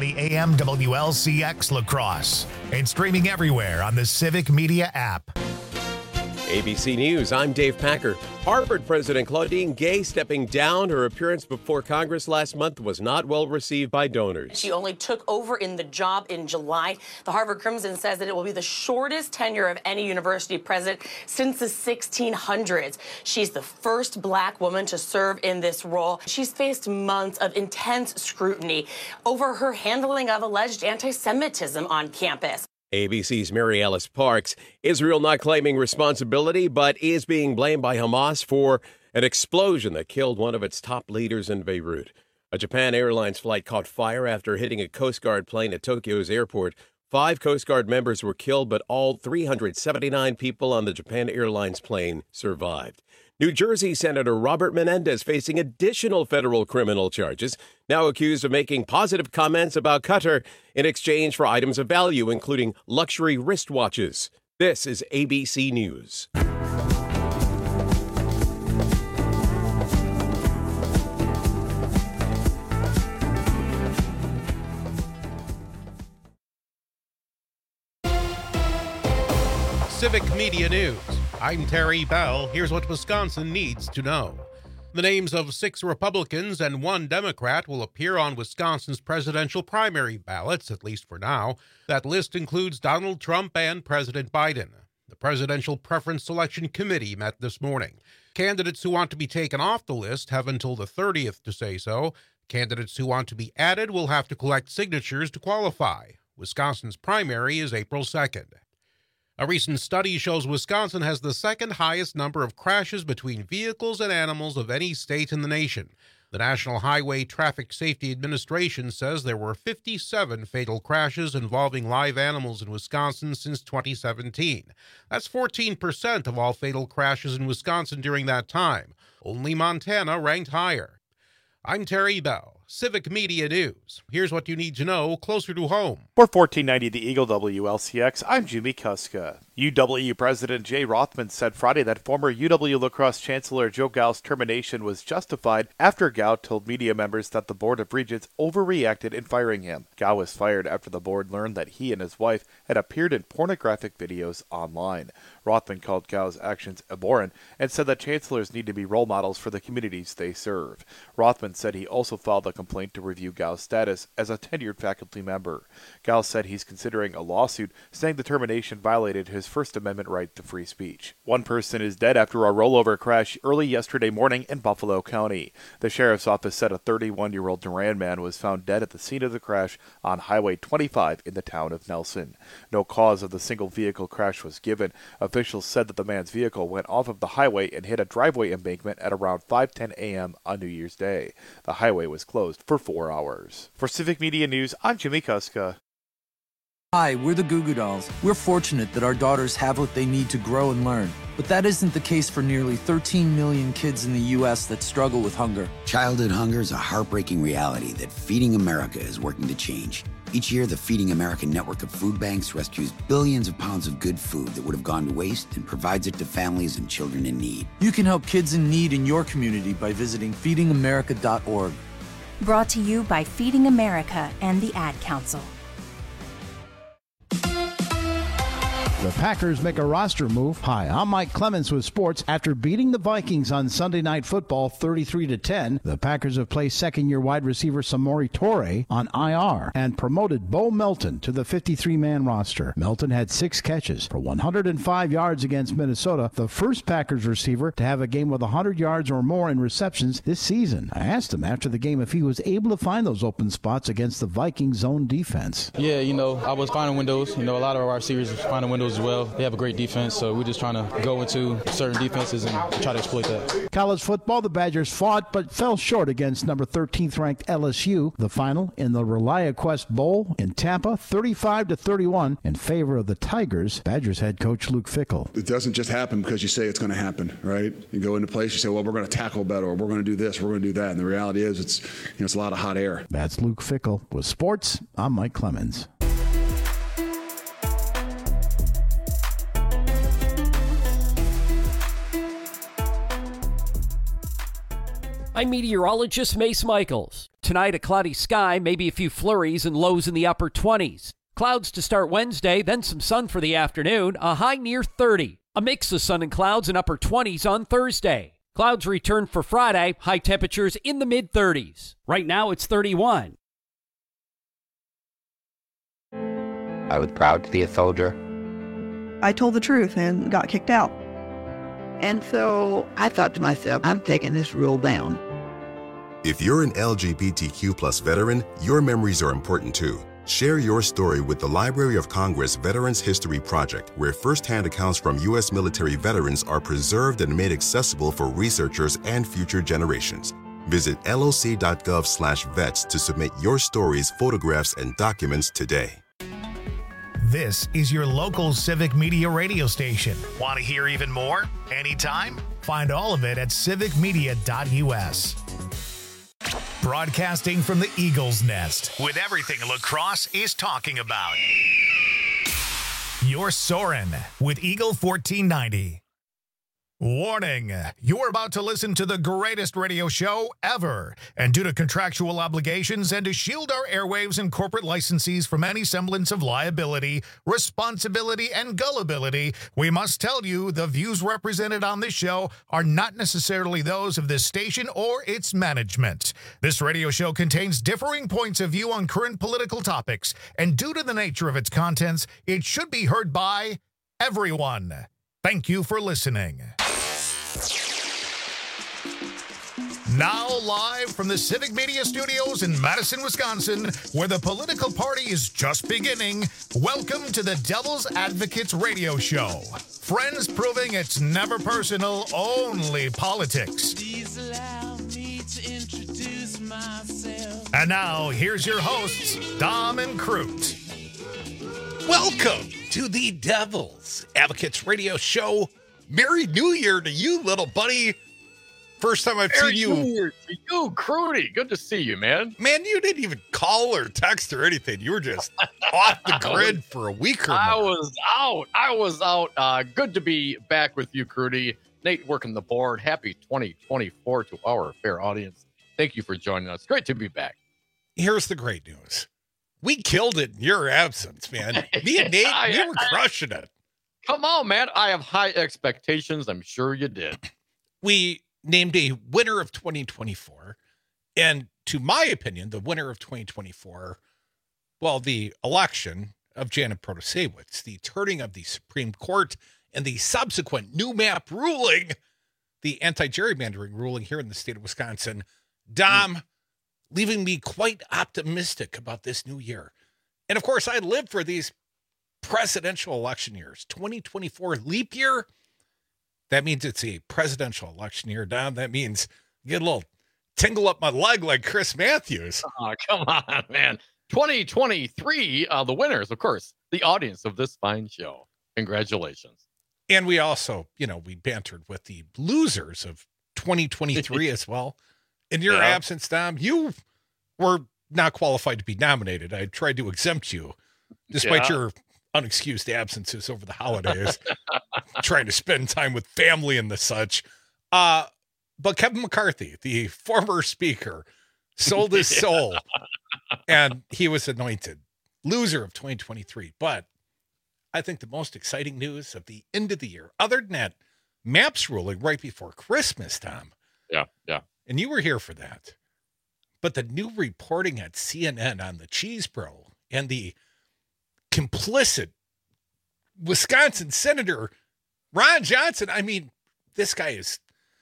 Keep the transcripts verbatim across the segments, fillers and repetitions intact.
thirty A M W L C X La Crosse and streaming everywhere on the Civic Media app. A B C News, I'm Dave Packer. Harvard President Claudine Gay stepping down. Her appearance before Congress last month was not well received by donors. She only took over in the job in July. The Harvard Crimson says that it will be the shortest tenure of any university president since the sixteen hundreds. She's the first black woman to serve in this role. She's faced months of intense scrutiny over her handling of alleged anti-Semitism on campus. A B C's Mary Alice Parks. Israel not claiming responsibility, but is being blamed by Hamas for an explosion that killed one of its top leaders in Beirut. A Japan Airlines flight caught fire after hitting a Coast Guard plane at Tokyo's airport. Five Coast Guard members were killed, but all three hundred seventy-nine people on the Japan Airlines plane survived. New Jersey Senator Robert Menendez facing additional federal criminal charges, now accused of making positive comments about Qatar in exchange for items of value, including luxury wristwatches. This is A B C News. Civic Media News. I'm Terry Bell. Here's what Wisconsin needs to know. The names of six Republicans and one Democrat will appear on Wisconsin's presidential primary ballots, at least for now. That list includes Donald Trump and President Biden. The Presidential Preference Selection Committee met this morning. Candidates who want to be taken off the list have until the thirtieth to say so. Candidates who want to be added will have to collect signatures to qualify. Wisconsin's primary is April second. A recent study shows Wisconsin has the second highest number of crashes between vehicles and animals of any state in the nation. The National Highway Traffic Safety Administration says there were fifty-seven fatal crashes involving live animals in Wisconsin since twenty seventeen. That's fourteen percent of all fatal crashes in Wisconsin during that time. Only Montana ranked higher. I'm Terry Bell, Civic Media News. Here's what you need to know closer to home. For fourteen ninety The Eagle W L C X, I'm Jimmy Kuska. U W President Jay Rothman said Friday that former U W La Crosse Chancellor Joe Gau's termination was justified after Gau told media members that the Board of Regents overreacted in firing him. Gau was fired after the board learned that he and his wife had appeared in pornographic videos online. Rothman called Gau's actions abhorrent and said that chancellors need to be role models for the communities they serve. Rothman said he also filed a complaint to review Gau's status as a tenured faculty member. Gau said he's considering a lawsuit, saying the termination violated his First Amendment right to free speech. One person is dead after a rollover crash early yesterday morning in Buffalo County. The sheriff's office said a thirty-one-year-old Duran man was found dead at the scene of the crash on Highway twenty-five in the town of Nelson. No cause of the single-vehicle crash was given. Officials said that the man's vehicle went off of the highway and hit a driveway embankment at around five ten a.m. on New Year's Day. The highway was closed for four hours. For Civic Media News, I'm Jimmy Kuska. Hi, we're the Goo Goo Dolls. We're fortunate that our daughters have what they need to grow and learn. But that isn't the case for nearly thirteen million kids in the U S that struggle with hunger. Childhood hunger is a heartbreaking reality that Feeding America is working to change. Each year, the Feeding America network of food banks rescues billions of pounds of good food that would have gone to waste and provides it to families and children in need. You can help kids in need in your community by visiting feeding america dot org. Brought to you by Feeding America and the Ad Council. The Packers make a roster move. Hi, I'm Mike Clemens with sports. After beating the Vikings on Sunday Night Football thirty-three to ten, the Packers have placed second-year wide receiver Samori Toure on I R and promoted Bo Melton to the fifty-three man roster. Melton had six catches for one hundred five yards against Minnesota, the first Packers receiver to have a game with one hundred yards or more in receptions this season. I asked him after the game if he was able to find those open spots against the Vikings zone defense. Yeah, you know, I was finding windows. You know, a lot of our receivers were finding windows as well. They have a great defense, so we're just trying to go into certain defenses and try to exploit that. College football, the Badgers fought but fell short against number thirteenth ranked L S U. The final in the ReliaQuest Bowl in Tampa, thirty-five to thirty-one in favor of the Tigers. Badgers head coach Luke Fickell. It doesn't just happen because you say it's going to happen, right? You go into place, you say, well, we're going to tackle better, or we're going to do this, we're going to do that. And the reality is it's, you know, it's a lot of hot air. That's Luke Fickell. With sports, I'm Mike Clemens. I'm meteorologist Mace Michaels. tonight, a cloudy sky, maybe a few flurries and lows in the upper twenties. Clouds to start Wednesday, then some sun for the afternoon, a high near thirty. A mix of sun and clouds in upper twenties on Thursday. Clouds return for Friday, high temperatures in the mid-thirties. Right now it's thirty-one. I was proud to be a soldier. I told the truth and got kicked out. And so I thought to myself, I'm taking this rule down. If you're an L G B T Q plus veteran, your memories are important too. Share your story with the Library of Congress Veterans History Project, where firsthand accounts from U S military veterans are preserved and made accessible for researchers and future generations. Visit loc.gov slash vets to submit your stories, photographs, and documents today. This is your local Civic Media radio station. Want to hear even more? Anytime? Find all of it at civic media dot u s. Broadcasting from the Eagle's Nest with everything lacrosse is talking about. You're Soren with Eagle fourteen ninety. Warning, you're about to listen to the greatest radio show ever. And due to contractual obligations and to shield our airwaves and corporate licensees from any semblance of liability, responsibility, and gullibility, we must tell you the views represented on this show are not necessarily those of this station or its management. This radio show contains differing points of view on current political topics, and due to the nature of its contents, it should be heard by everyone. Thank you for listening. Now live from the Civic Media Studios in Madison, Wisconsin, where the political party is just beginning, welcome to the Devil's Advocates Radio Show. Friends proving it's never personal, only politics. Please allow me to introduce myself. And now, here's your hosts, Dom and Crute. Welcome to the Devil's Advocates Radio Show. Merry New Year to you, little buddy. First time I've Merry seen you. New Year to you, Crudy. Good to see you, man. Man, you didn't even call or text or anything. You were just off the grid for a week or more. I was out. I was out. Uh, good to be back with you, Crudy. Nate working the board. Happy twenty twenty-four to our fair audience. Thank you for joining us. Great to be back. Here's the great news. We killed it in your absence, man. Me and Nate, I, we were crushing it. Come on, man. I have high expectations. I'm sure you did. We named a winner of twenty twenty-four. And to my opinion, the winner of twenty twenty-four, well, the election of Janet Protasiewicz, the turning of the Supreme Court, and the subsequent new map ruling, the anti-gerrymandering ruling here in the state of Wisconsin, Dom, mm. leaving me quite optimistic about this new year. And of course, I live for these presidential election years. twenty twenty-four leap year, that means it's a presidential election year, Dom. That means get a little tingle up my leg like Chris Matthews. Oh, come on, man. twenty twenty-three, uh, the winners, of course, the audience of this fine show. Congratulations. And we also, you know, we bantered with the losers of twenty twenty-three as well. In your yeah. absence, Dom, you were not qualified to be nominated. I tried to exempt you, despite yeah. your unexcused absences over the holidays, trying to spend time with family and the such. Uh, but Kevin McCarthy, the former speaker, sold his soul, yeah. and he was anointed loser of twenty twenty-three. But I think the most exciting news of the end of the year, other than that maps ruling right before Christmas, Tom. Yeah, yeah. And you were here for that. But the new reporting at C N N on the Cheesebro and the complicit Wisconsin Senator Ron Johnson. I mean, this guy is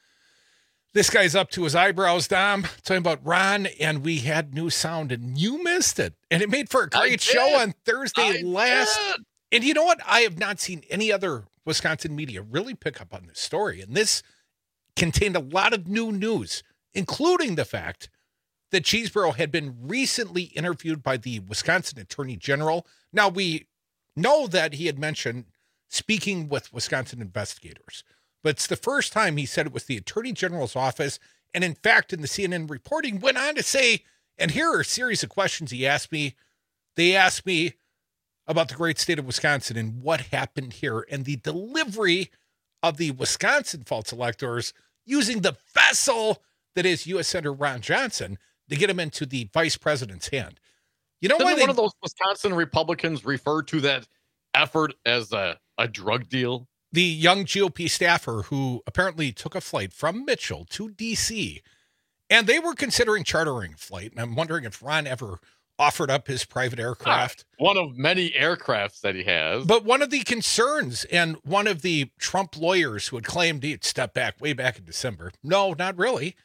this guy's up to his eyebrows, Dom. Talking about Ron, and we had new sound, and you missed it. And it made for a great show on Thursday I last. Did. And you know what? I have not seen any other Wisconsin media really pick up on this story. And this contained a lot of new news, including the fact that Cheesebro had been recently interviewed by the Wisconsin Attorney General. Now, we know that he had mentioned speaking with Wisconsin investigators, but it's the first time he said it was the Attorney General's office. And in fact, in the C N N reporting, went on to say, and here are a series of questions he asked me. They asked me about the great state of Wisconsin and what happened here and the delivery of the Wisconsin false electors using the vessel that is U S Senator Ron Johnson. to get him into the vice president's hand. You know Didn't why they, one of those Wisconsin Republicans refer to that effort as a, a drug deal? The young G O P staffer who apparently took a flight from Mitchell to D C, and they were considering chartering a flight. And I'm wondering if Ron ever offered up his private aircraft. Ah, one of many aircrafts that he has. But one of the concerns, and one of the Trump lawyers who had claimed he'd step back way back in December, no, not really,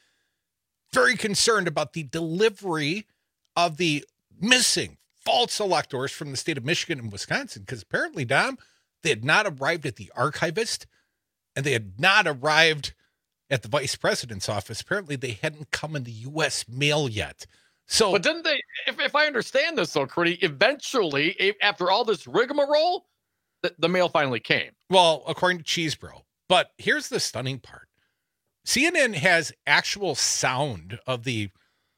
very concerned about the delivery of the missing false electors from the state of Michigan and Wisconsin, because apparently, Dom, they had not arrived at the archivist, and they had not arrived at the vice president's office. Apparently, they hadn't come in the U S mail yet. So, but didn't they, if, if I understand this, though, Crudy, eventually, after all this rigmarole, the, the mail finally came. Well, according to Cheesebro. But here's the stunning part. C N N has actual sound of the,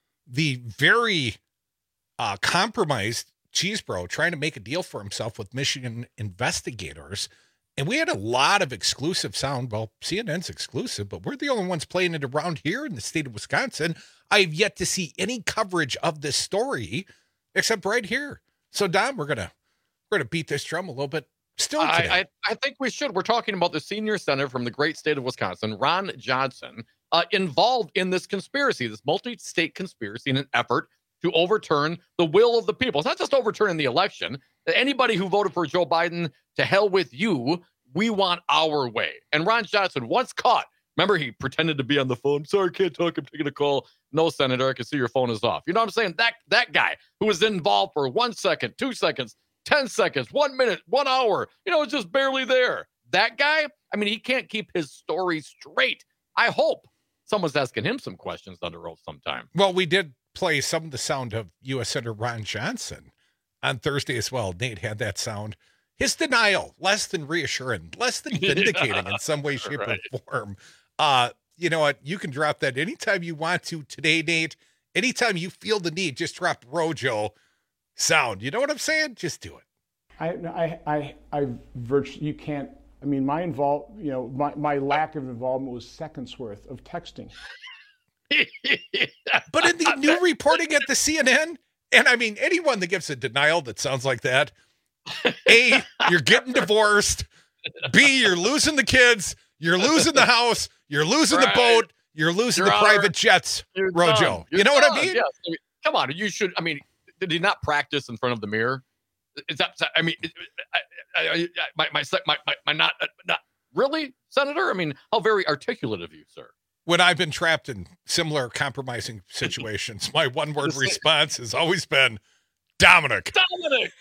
the very uh, compromised Cheesebro trying to make a deal for himself with Michigan investigators. And we had a lot of exclusive sound. Well, C N N's exclusive, but we're the only ones playing it around here in the state of Wisconsin. I've yet to see any coverage of this story except right here. So, Dom, we're gonna we're gonna beat this drum a little bit still today. I, I, I think we should. We're talking about the senior senator from the great state of Wisconsin, Ron Johnson, uh, involved in this conspiracy, this multi-state conspiracy in an effort to overturn the will of the people. It's not just overturning the election. Anybody who voted for Joe Biden, to hell with you. We want our way. And Ron Johnson, once caught, remember, he pretended to be on the phone. Sorry, I can't talk. I'm taking a call. No, Senator, I can see your phone is off. You know what I'm saying? That that guy who was involved for one second, two seconds, ten seconds, one minute, one hour, you know, it's just barely there. That guy, I mean, he can't keep his story straight. I hope someone's asking him some questions under oath sometime. Well, we did play some of the sound of U S Senator Ron Johnson on Thursday as well. Nate had that sound. His denial, less than reassuring, less than vindicating yeah, in some way, shape, right. or form. Uh, you know what? You can drop that anytime you want to today, Nate. Anytime you feel the need, just drop Rojo sound. You know what I'm saying? Just do it. I, I, I, I virtually, you can't, I mean, my involve, you know, my, my lack of involvement was seconds worth of texting. But in the new reporting at the C N N, and I mean, anyone that gives a denial that sounds like that, A, you're getting divorced. B, you're losing the kids. You're losing the house. You're losing right. the boat. You're losing Your the Honor, private jets, Rojo. You know done. what I mean? Yes. I mean? Come on. You should. I mean, did he not practice in front of the mirror? Is that, I mean, I, I, I, my, my, my, my, my, not, not really, Senator? I mean, how very articulate of you, sir. When I've been trapped in similar compromising situations, my one word response has always been Dominic. Dominic.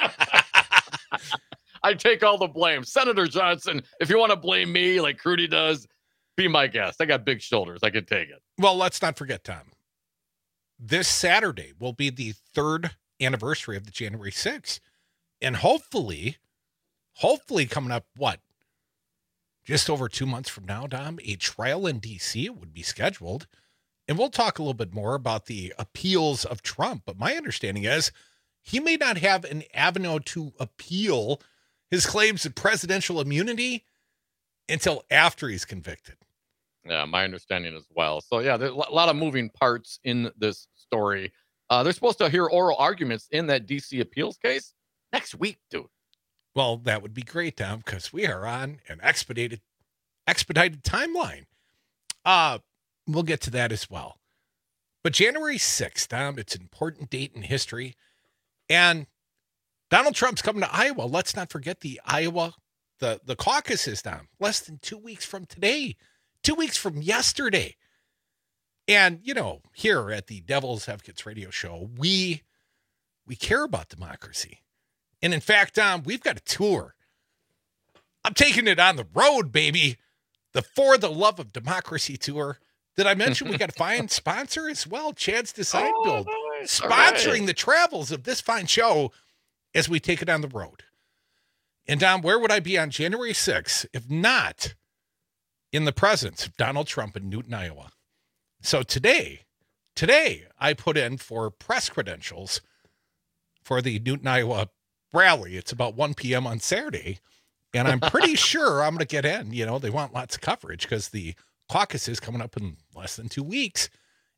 I take all the blame. Senator Johnson, if you want to blame me like Crudy does, be my guest. I got big shoulders. I can take it. Well, let's not forget, Tom. This Saturday will be the third anniversary of the January sixth. And hopefully, hopefully coming up, what? Just over two months from now, Dom, a trial in D C would be scheduled. And we'll talk a little bit more about the appeals of Trump. But my understanding is he may not have an avenue to appeal his claims of presidential immunity until after he's convicted. Yeah, my understanding as well. So, yeah, there's a lot of moving parts in this story. Uh, they're supposed to hear oral arguments in that D C appeals case next week, dude. Well, that would be great, Tom, because we are on an expedited, expedited timeline. Uh, we'll get to that as well. But January sixth, Tom, it's an important date in history. And Donald Trump's coming to Iowa. Let's not forget the Iowa, the, the caucuses, Tom, less than two weeks from today, two weeks from yesterday. And, you know, here at the Devil's Advocates radio show, we, we care about democracy. And in fact, Tom, we've got a tour. I'm taking it on the road, baby. The For the Love of Democracy tour. Did I mention we got a fine sponsor as well? Chad's Design oh, Build. Nice. Sponsoring right. the travels of this fine show as we take it on the road. And Dom, where would I be on January sixth if not in the presence of Donald Trump in Newton, Iowa? So today, today I put in for press credentials for the Newton, Iowa rally. It's about one p.m. on Saturday, and I'm pretty sure I'm going to get in. You know, they want lots of coverage because the caucus is coming up in less than two weeks.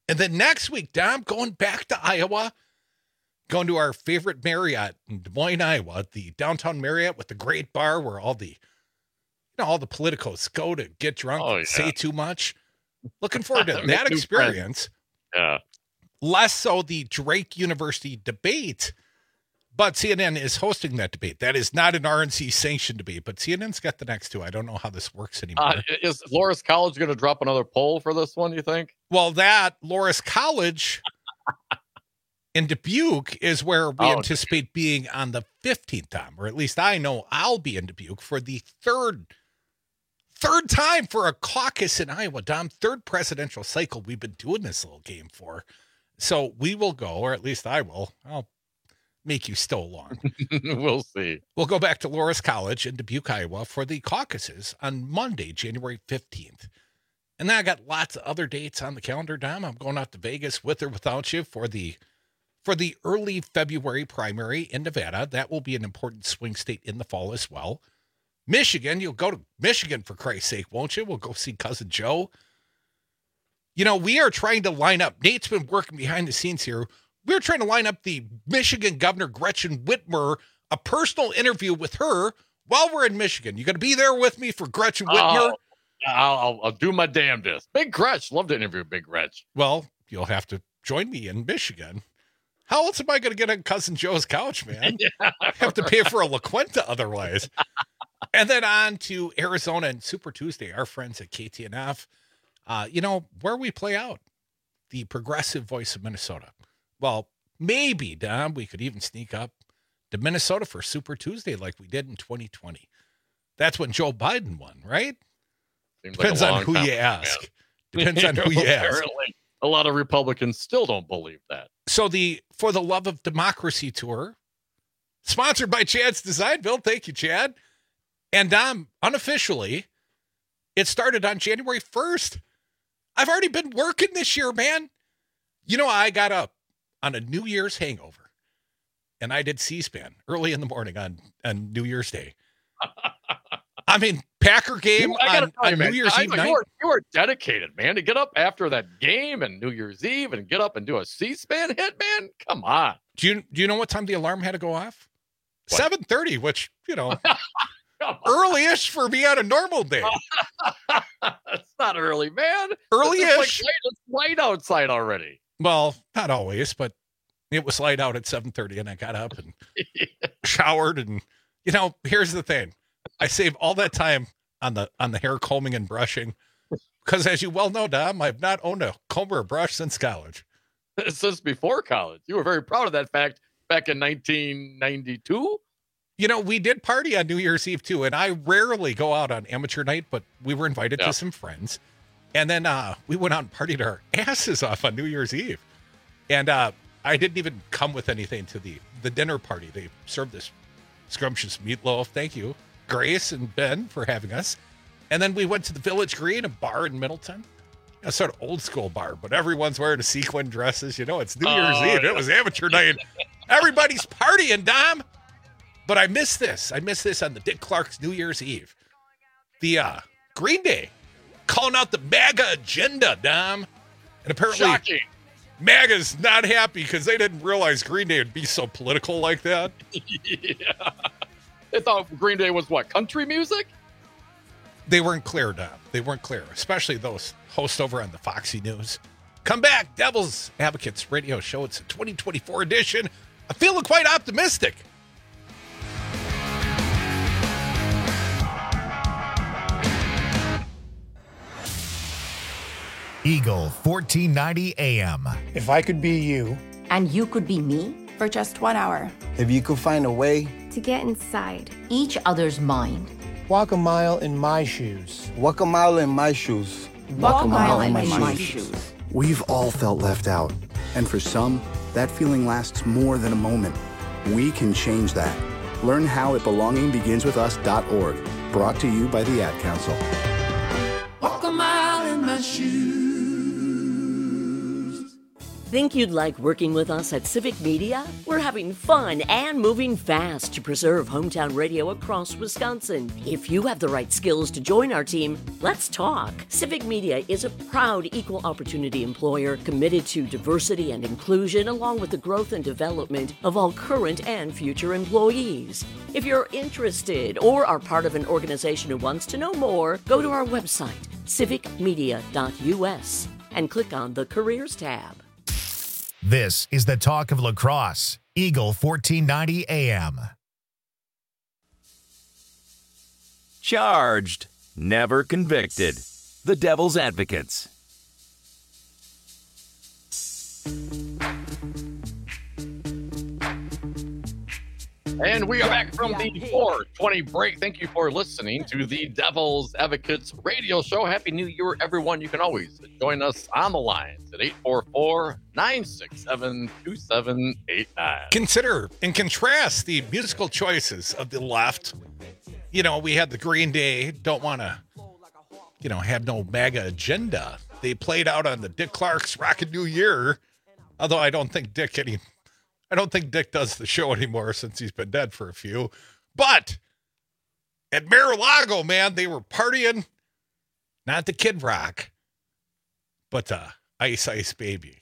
And then next week, Dom, going back to Iowa, going to our favorite Marriott in Des Moines, Iowa, the downtown Marriott with the great bar where all the, you know, all the politicos go to get drunk, Oh, and yeah. say too much. Looking forward to Make that new experience. Yeah. Less so the Drake University debate, but C N N is hosting that debate. That is not an R N C sanctioned debate, but C N N's got the next two. I don't know how this works anymore. Uh, is Loras College going to drop another poll for this one, you think? Well, that Loras College in Dubuque is where we Oh, anticipate being on the fifteenth time, or at least I know I'll be in Dubuque for the third third time for a caucus in Iowa. Dom, third presidential cycle we've been doing this little game for. So we will go, or at least I will. I'll make you still along. We'll see. We'll go back to Loras College in Dubuque, Iowa for the caucuses on Monday, January fifteenth. And then I got lots of other dates on the calendar, Dom. I'm going out to Vegas with or without you for the for the early February primary in Nevada. That will be an important swing state in the fall as well. Michigan, you'll go to Michigan for Christ's sake, won't you? We'll go see Cousin Joe. You know, we are trying to line up. Nate's been working behind the scenes here. We're trying to line up the Michigan Governor Gretchen Whitmer, a personal interview with her while we're in Michigan. You going to be there with me for Gretchen Whitmer? Oh, I'll, I'll, I'll do my damnedest. Big Gretch. Love to interview Big Gretch. Well, you'll have to join me in Michigan. How else am I going to get on Cousin Joe's couch, man? Yeah, I have to pay for a La Quinta otherwise. And then on to Arizona and Super Tuesday, our friends at K T N F. Uh, you know, where we play out the progressive voice of Minnesota. Well, maybe, Dom, we could even sneak up to Minnesota for Super Tuesday like we did in twenty twenty. That's when Joe Biden won, right? Seems Depends like a on long who time you ago, ask. man. Depends on who you ask. Apparently, a lot of Republicans still don't believe that. So the For the Love of Democracy tour, sponsored by Chad's Design Build. Thank you, Chad. And Dom, unofficially, it started on January first. I've already been working this year, man. You know, I got up on a New Year's hangover, and I did C-SPAN early in the morning on, on New Year's Day. I mean, Packer game You- I gotta on, tell you, on man, New Year's I Eve know night. You are, you are dedicated, man, to get up after that game and New Year's Eve and get up and do a C-SPAN hit, man. Come on. Do you do you know what time the alarm had to go off? seven thirty, which, you know, early-ish for me on a normal day. That's not early, man. Early-ish. It's, like light, it's light outside already. Well, not always, but it was light out at seven thirty, and I got up and showered. And, you know, here's the thing. I save all that time on the on the hair combing and brushing because, as you well know, Dom, I've not owned a comb or a brush since college. Since before college. You were very proud of that fact back in nineteen ninety-two. You know, we did party on New Year's Eve, too, and I rarely go out on amateur night, but we were invited Yeah. to some friends. And then uh, we went out and partied our asses off on New Year's Eve. And uh, I didn't even come with anything to the, the dinner party. They served this scrumptious meatloaf. Thank you, Grace and Ben, for having us. And then we went to the Village Green, a bar in Middleton. A sort of old school bar, but everyone's wearing sequin dresses. You know, it's New Year's Oh, Eve. yeah. It was amateur night. Everybody's partying, Dom. But I missed this. I missed this on the Dick Clark's New Year's Eve. The uh, Green Day calling out the MAGA agenda, Dom. And apparently Shocking. MAGA's not happy because they didn't realize Green Day would be so political like that. Yeah. They thought Green Day was what, country music? They weren't clear, Dom. They weren't clear, especially those hosts over on the Foxy News. Come back, Devil's Advocates radio show. It's a twenty twenty-four edition. I'm feeling quite optimistic. Eagle fourteen ninety A M. If I could be you, And you could be me for just one hour. if you could find a way, To get inside. each other's mind. walk a mile in my shoes. Walk a mile in my shoes. Walk a mile in my shoes. We've all felt left out. And for some, that feeling lasts more than a moment. We can change that. Learn how at belonging begins with us dot org. Brought to you by the Ad Council. Walk a mile in my shoes. Think you'd like working with us at Civic Media? We're having fun and moving fast to preserve hometown radio across Wisconsin. If you have the right skills to join our team, let's talk. Civic Media is a proud equal opportunity employer committed to diversity and inclusion, along with the growth and development of all current and future employees. If you're interested or are part of an organization who wants to know more, go to our website, civic media dot u s, and click on the Careers tab. This is the talk of lacrosse, Eagle fourteen ninety A M. Charged, never convicted. The Devil's Advocates. And we are back from the four twenty break. Thank you for listening to the Devil's Advocates radio show. Happy New Year, everyone. You can always join us on the lines at eight four four, nine six seven, two seven eight nine. Consider and contrast the musical choices of the left. You know, we had the Green Day, don't want to, you know, have no MAGA agenda. They played out on the Dick Clark's Rockin' New Year, although I don't think Dick any... I don't think Dick does the show anymore since he's been dead for a few. But at Mar-a-Lago, man, they were partying. Not the Kid Rock, but uh, Ice Ice Baby.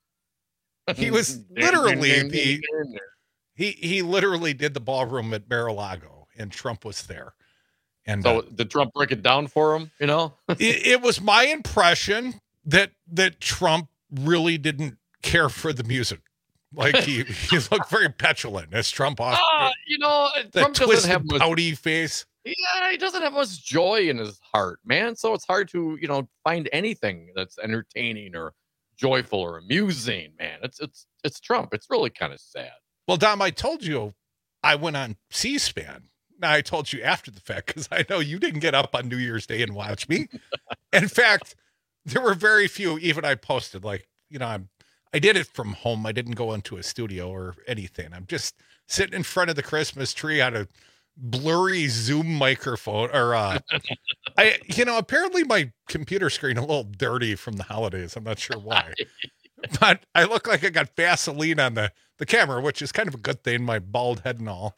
He was literally the... He, he literally did the ballroom at Mar-a-Lago, and Trump was there. And so uh, did Trump break it down for him, you know? it, it was my impression that that Trump really didn't care for the music. Like he, he looked very petulant as Trump off. Uh, you know, that Trump doesn't have much pouty face. Yeah, he doesn't have much joy in his heart, man. So it's hard to, you know, find anything that's entertaining or joyful or amusing, man. It's it's it's Trump. It's really kind of sad. Well, Dom, I told you I went on C-SPAN. Now I told you after the fact because I know you didn't get up on New Year's Day and watch me. In fact, there were very few. Even I posted like, you know, I'm. I did it from home. I didn't go into a studio or anything. I'm just sitting in front of the Christmas tree on a blurry Zoom microphone. Or, uh, I, you know, apparently my computer screen a little dirty from the holidays. I'm not sure why, but I look like I got Vaseline on the, the camera, which is kind of a good thing. My bald head and all.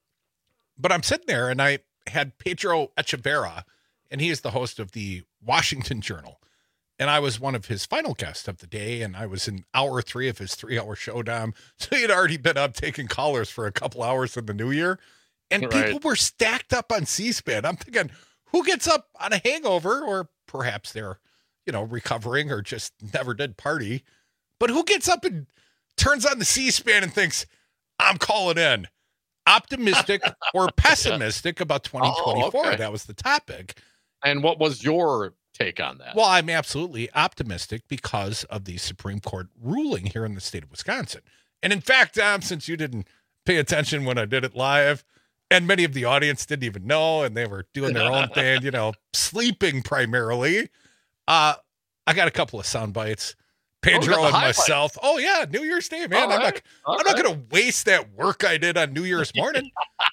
But I'm sitting there, and I had Pedro Echeverria, and he is the host of the Washington Journal. And I was one of his final guests of the day, and I was in hour three of his three-hour show, Dom. So he had already been up taking callers for a couple hours in the new year. And right. People were stacked up on C-SPAN. I'm thinking, who gets up on a hangover, or perhaps they're, you know, recovering or just never did party. But who gets up and turns on the C-SPAN and thinks, I'm calling in. Optimistic or pessimistic about twenty twenty-four. Oh, okay. That was the topic. And what was your take on that? Well, I'm absolutely optimistic because of the Supreme Court ruling here in the state of Wisconsin. And in fact, um, since you didn't pay attention when I did it live, and many of the audience didn't even know, and they were doing their own thing, you know, sleeping primarily, uh, I got a couple of sound bites. Pedro oh, and myself. Bites. Oh yeah, New Year's Day, man. All I'm right. not. All I'm right. not going to waste that work I did on New Year's morning.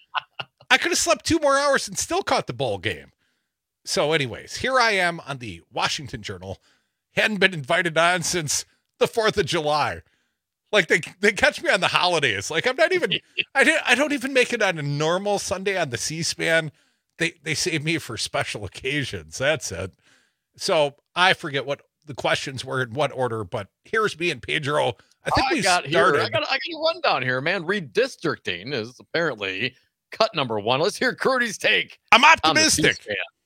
I could have slept two more hours and still caught the bowl game. So anyways, here I am on the Washington Journal. Hadn't been invited on since the fourth of July. Like they they catch me on the holidays. Like I'm not even, I, didn't, I don't even make it on a normal Sunday on the C-SPAN. They, they save me for special occasions. That's it. So I forget what the questions were in what order, but here's me and Pedro. I think oh, we I got started. Here. I got, I got a rundown here, man. Redistricting is apparently cut number one. Let's hear Curdy's take. I'm optimistic.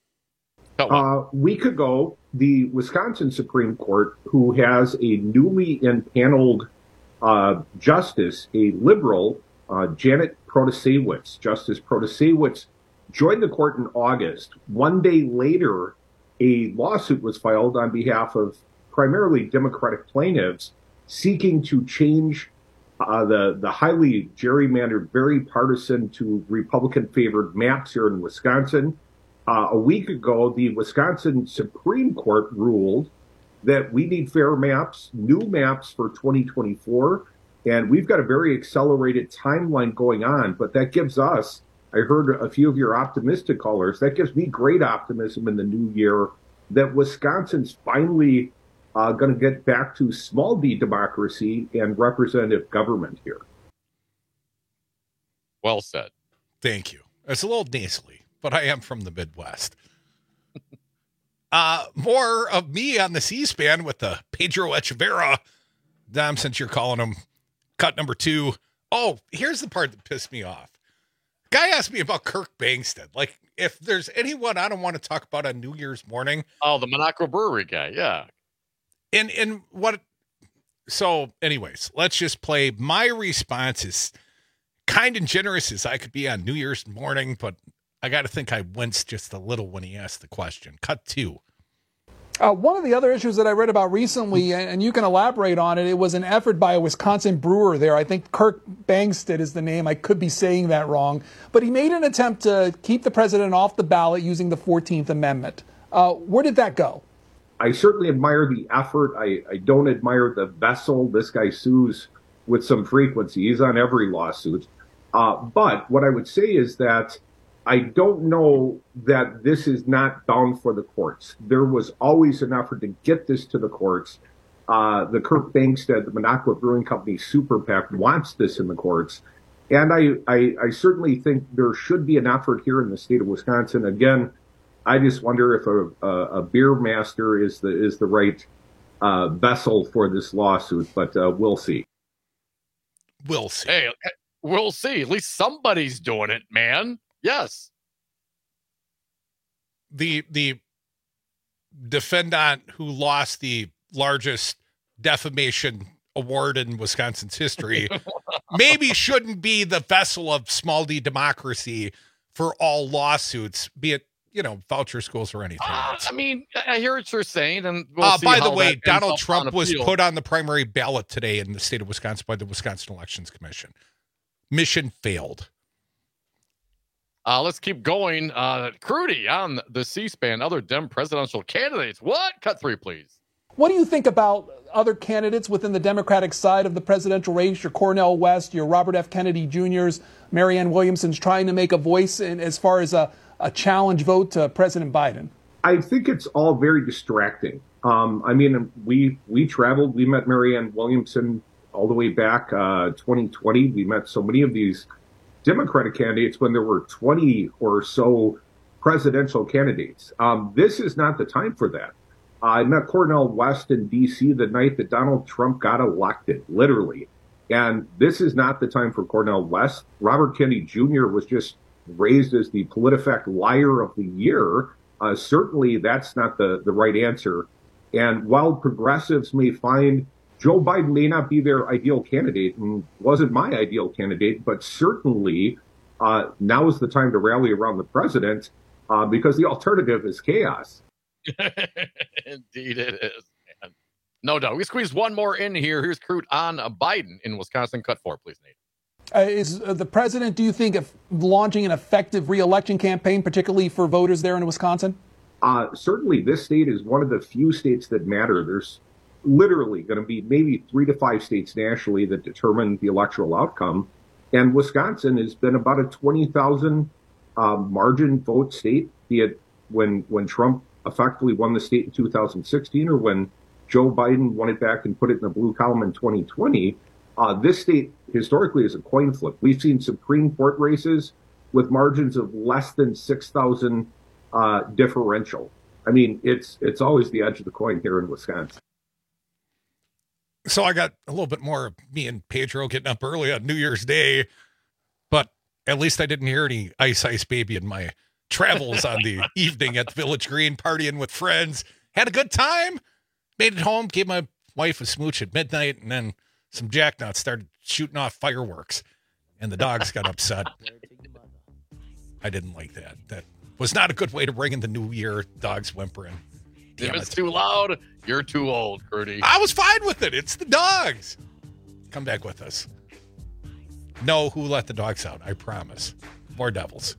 Uh, a week ago, the Wisconsin Supreme Court, who has a newly impaneled uh, justice, a liberal, uh, Janet Protasewicz, Justice Protasewicz, joined the court in August. One day later, a lawsuit was filed on behalf of primarily Democratic plaintiffs seeking to change uh, the, the highly gerrymandered, very partisan to Republican-favored maps here in Wisconsin. Uh, a week ago, the Wisconsin Supreme Court ruled that we need fair maps, new maps for twenty twenty-four, and we've got a very accelerated timeline going on, but that gives us, I heard a few of your optimistic callers, that gives me great optimism in the new year that Wisconsin's finally uh, going to get back to small d democracy and representative government here. Well said. Thank you. It's a little nasally, but I am from the Midwest. uh, more of me on the C-SPAN with the Pedro Echeverria. Dom, since you're calling him cut number two. Oh, here's the part that pissed me off. Guy asked me about Kirk Bangstad. Like, if there's anyone I don't want to talk about on New Year's morning. Oh, the Minocqua Brewery guy. Yeah. And, and what, so anyways, let's just play. My response is kind and generous as I could be on New Year's morning, but I got to think I winced just a little when he asked the question. Cut two. Uh, one of the other issues that I read about recently, and you can elaborate on it, it was an effort by a Wisconsin brewer there. I think Kirk Bangstad is the name. I could be saying that wrong. But he made an attempt to keep the president off the ballot using the fourteenth Amendment. Uh, where did that go? I certainly admire the effort. I, I don't admire the vessel. This guy sues with some frequency. He's on every lawsuit. Uh, but what I would say is that I don't know that this is not bound for the courts. There was always an effort to get this to the courts. Uh, the Kirk Bangstad, the Minocqua Brewing Company Super PAC wants this in the courts. And I, I, I certainly think there should be an effort here in the state of Wisconsin. Again, I just wonder if a, a, a beer master is the is the right uh, vessel for this lawsuit, but uh, we'll see. We'll see. Hey, we'll see. At least somebody's doing it, man. Yes. The the defendant who lost the largest defamation award in Wisconsin's history maybe shouldn't be the vessel of small d democracy for all lawsuits, be it, you know, voucher schools or anything Uh, else. I mean, I hear what you're saying. And we'll uh, see by the how way, that Donald ends up Trump on was appeal. put on the primary ballot today in the state of Wisconsin by the Wisconsin Elections Commission. Mission failed. Uh, let's keep going. Uh, Crudy on the C-SPAN, other Dem presidential candidates. What? Cut three, please. What do you think about other candidates within the Democratic side of the presidential race? Your Cornel West, your Robert F. Kennedy Juniors, Marianne Williamson's trying to make a voice in, as far as a, a challenge vote to President Biden. I think it's all very distracting. Um, I mean, we we traveled. We met Marianne Williamson all the way back uh, twenty twenty. We met so many of these Democratic candidates when there were twenty or so presidential candidates. Um, this is not the time for that. I met Cornel West in D C the night that Donald Trump got elected, literally. And this is not the time for Cornel West. Robert Kennedy Junior was just raised as the PolitiFact Liar of the Year. Uh, certainly that's not the, the right answer. And while progressives may find Joe Biden may not be their ideal candidate and wasn't my ideal candidate, but certainly uh, now is the time to rally around the president uh, because the alternative is chaos. Indeed it is, man. No doubt. We squeezed one more in here. Here's Crute on Biden in Wisconsin. Cut four, please, Nate. Uh, is uh, the president, do you think, of launching an effective re-election campaign, particularly for voters there in Wisconsin? Uh, certainly, this state is one of the few states that matter. There's literally going to be maybe three to five states nationally that determine the electoral outcome. And Wisconsin has been about a twenty thousand uh, margin vote state, be it when, when Trump effectively won the state in two thousand sixteen or when Joe Biden won it back and put it in the blue column in twenty twenty. Uh, this state historically is a coin flip. We've seen Supreme Court races with margins of less than six thousand uh, differential. I mean, it's it's always the edge of the coin here in Wisconsin. So I got a little bit more of me and Pedro getting up early on New Year's Day, but at least I didn't hear any Ice Ice Baby in my travels on the evening at the Village Green, partying with friends. Had a good time, made it home, gave my wife a smooch at midnight, and then some jacknuts started shooting off fireworks, and the dogs got upset. I didn't like that. That was not a good way to bring in the new year, dogs whimpering. Damn if it's it. too loud, you're too old, Crudy. I was fine with it. It's the dogs. Come back with us. No, who let the dogs out? I promise. More Devils.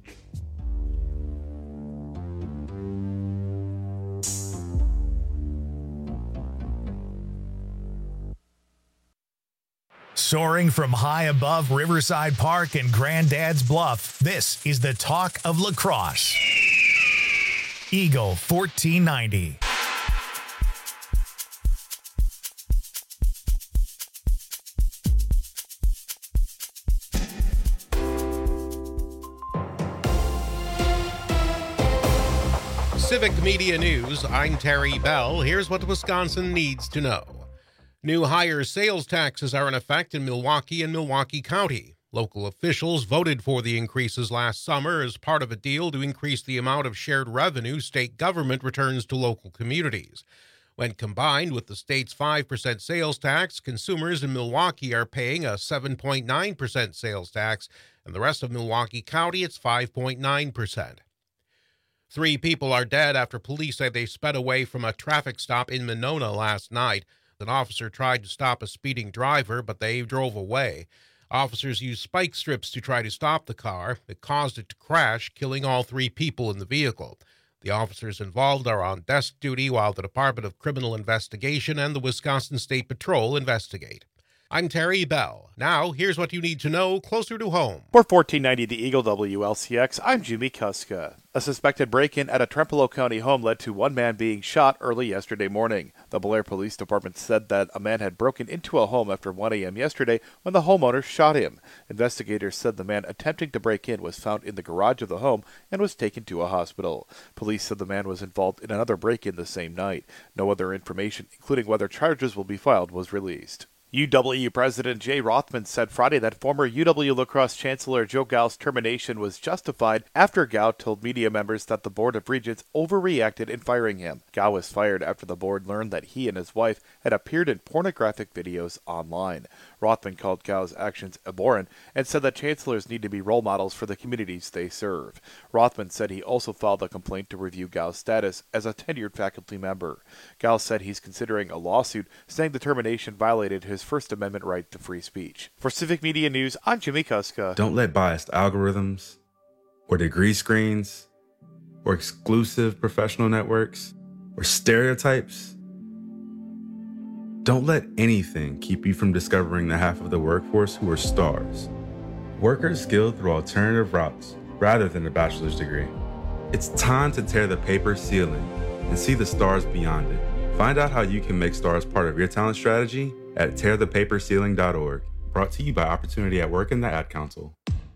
Soaring from high above Riverside Park and Granddad's Bluff, this is the talk of lacrosse. Eagle fourteen ninety. Civic Media News, I'm Terry Bell. Here's what Wisconsin needs to know. New higher sales taxes are in effect in Milwaukee and Milwaukee County. Local officials voted for the increases last summer as part of a deal to increase the amount of shared revenue state government returns to local communities. When combined with the state's five percent sales tax, consumers in Milwaukee are paying a seven point nine percent sales tax, and the rest of Milwaukee County, it's five point nine percent. Three people are dead after police say they sped away from a traffic stop in Monona last night. An officer tried to stop a speeding driver, but they drove away. Officers used spike strips to try to stop the car. It caused it to crash, killing all three people in the vehicle. The officers involved are on desk duty while the Department of Criminal Investigation and the Wisconsin State Patrol investigate. I'm Terry Bell. Now, here's what you need to know closer to home. For fourteen ninety The Eagle W L C X, I'm Jimmy Kuska. A suspected break-in at a Trempealeau County home led to one man being shot early yesterday morning. The Blair Police Department said that a man had broken into a home after one a.m. yesterday when the homeowner shot him. Investigators said the man attempting to break in was found in the garage of the home and was taken to a hospital. Police said the man was involved in another break-in the same night. No other information, including whether charges will be filed, was released. U W President Jay Rothman said Friday that former U W lacrosse Chancellor Joe Gau's termination was justified after Gau told media members that the Board of Regents overreacted in firing him. Gau was fired after the board learned that he and his wife had appeared in pornographic videos online. Rothman called Gau's actions abhorrent and said that chancellors need to be role models for the communities they serve. Rothman said he also filed a complaint to review Gau's status as a tenured faculty member. Gau said he's considering a lawsuit saying the termination violated his First Amendment right to free speech. For Civic Media News, I'm Jimmy Kuska. Don't let biased algorithms or degree screens or exclusive professional networks or stereotypes, don't let anything keep you from discovering the half of the workforce who are stars. Workers skilled through alternative routes rather than a bachelor's degree. It's time to tear the paper ceiling and see the stars beyond it. Find out how you can make stars part of your talent strategy at tear the paper ceiling dot org. Brought to you by Opportunity at Work and the Ad Council.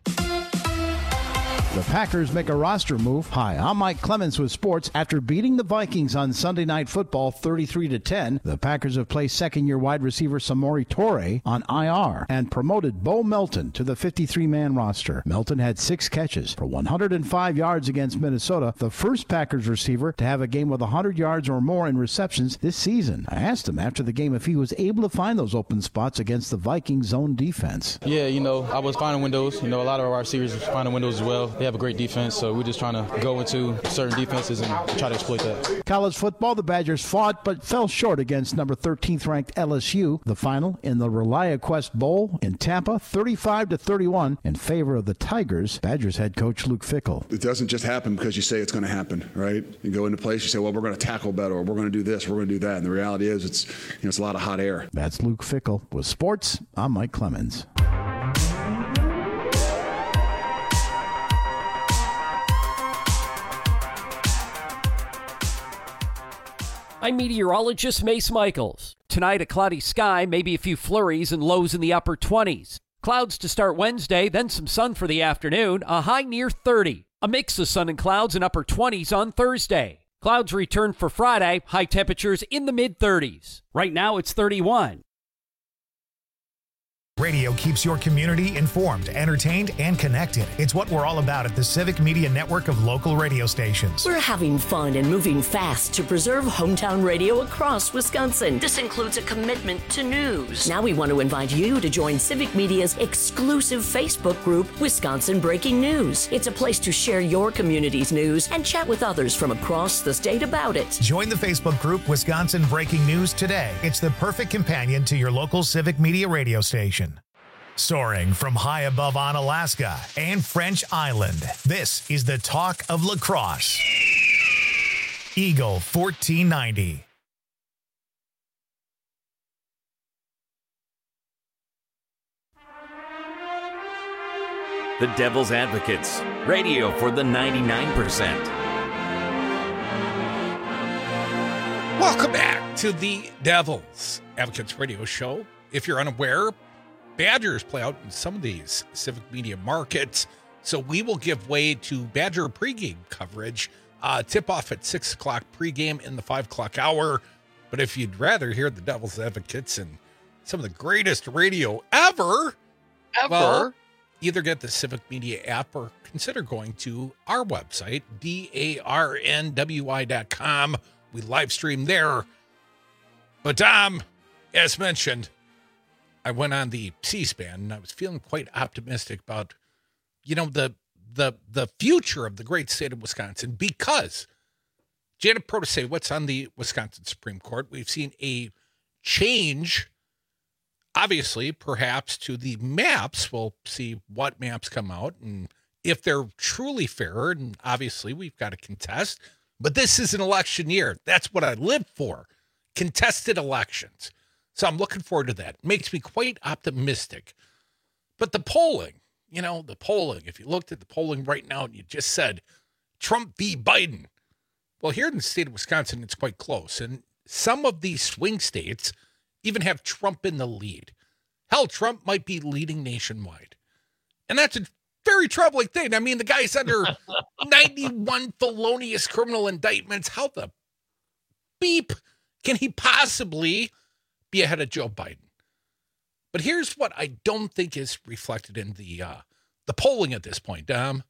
The Packers make a roster move. Hi, I'm Mike Clemens with sports. After beating the Vikings on Sunday Night Football thirty-three to ten, the Packers have placed second-year wide receiver Samori Toure on I R and promoted Bo Melton to the fifty-three man roster. Melton had six catches for one hundred five yards against Minnesota, the first Packers receiver to have a game with one hundred yards or more in receptions this season. I asked him after the game if he was able to find those open spots against the Vikings zone defense. Yeah, you know, I was finding windows. You know, a lot of our receivers were finding windows as well. They have a great defense, so we're just trying to go into certain defenses and try to exploit that. College football, the Badgers fought but fell short against number thirteenth ranked L S U. The final in the ReliaQuest Bowl in Tampa, thirty-five to thirty-one in favor of the Tigers. Badgers head coach Luke Fickell. It doesn't just happen because you say it's going to happen, right? You go into place, you say, well, we're going to tackle better, or we're going to do this, we're going to do that. And the reality is it's, you know, it's a lot of hot air. That's Luke Fickell. With sports, I'm Mike Clemens. I'm meteorologist Mace Michaels. Tonight, a cloudy sky, maybe a few flurries and lows in the upper twenties. Clouds to start Wednesday, then some sun for the afternoon, a high near thirty. A mix of sun and clouds in upper twenties on Thursday. Clouds return for Friday, high temperatures in the mid-thirties. Right now, it's thirty-one. Radio keeps your community informed, entertained, and connected. It's what we're all about at the Civic Media Network of local radio stations. We're having fun and moving fast to preserve hometown radio across Wisconsin. This includes a commitment to news. Now we want to invite you to join Civic Media's exclusive Facebook group, Wisconsin Breaking News. It's a place to share your community's news and chat with others from across the state about it. Join the Facebook group, Wisconsin Breaking News today. It's the perfect companion to your local Civic Media radio station. Soaring from high above on Alaska and French Island, this is the talk of lacrosse. Eagle fourteen ninety. The Devil's Advocates, radio for the ninety-nine percent. Welcome back to the Devil's Advocates radio show. If you're unaware, Badgers play out in some of these Civic Media markets, so we will give way to Badger pregame coverage Uh, tip-off at six o'clock, pregame in the five o'clock hour. But if you'd rather hear the Devil's Advocates and some of the greatest radio ever, ever, well, either get the Civic Media app or consider going to our website, D A R N W I dot com. We live stream there. But, um, as mentioned, I went on the C-SPAN and I was feeling quite optimistic about, you know, the the the future of the great state of Wisconsin, because Janet Protase, what's on the Wisconsin Supreme Court? We've seen a change, obviously, perhaps to the maps. We'll see what maps come out and if they're truly fair. And obviously, we've got to contest. But this is an election year. That's what I live for, contested elections. So I'm looking forward to that. It makes me quite optimistic. But the polling, you know, the polling, if you looked at the polling right now and you just said Trump v. Biden, well, here in the state of Wisconsin, it's quite close. And some of these swing states even have Trump in the lead. Hell, Trump might be leading nationwide. And that's a very troubling thing. I mean, the guy's under ninety-one felonious criminal indictments. How the beep can he possibly be ahead of Joe Biden? But here's what I don't think is reflected in the uh, the polling at this point, Dom.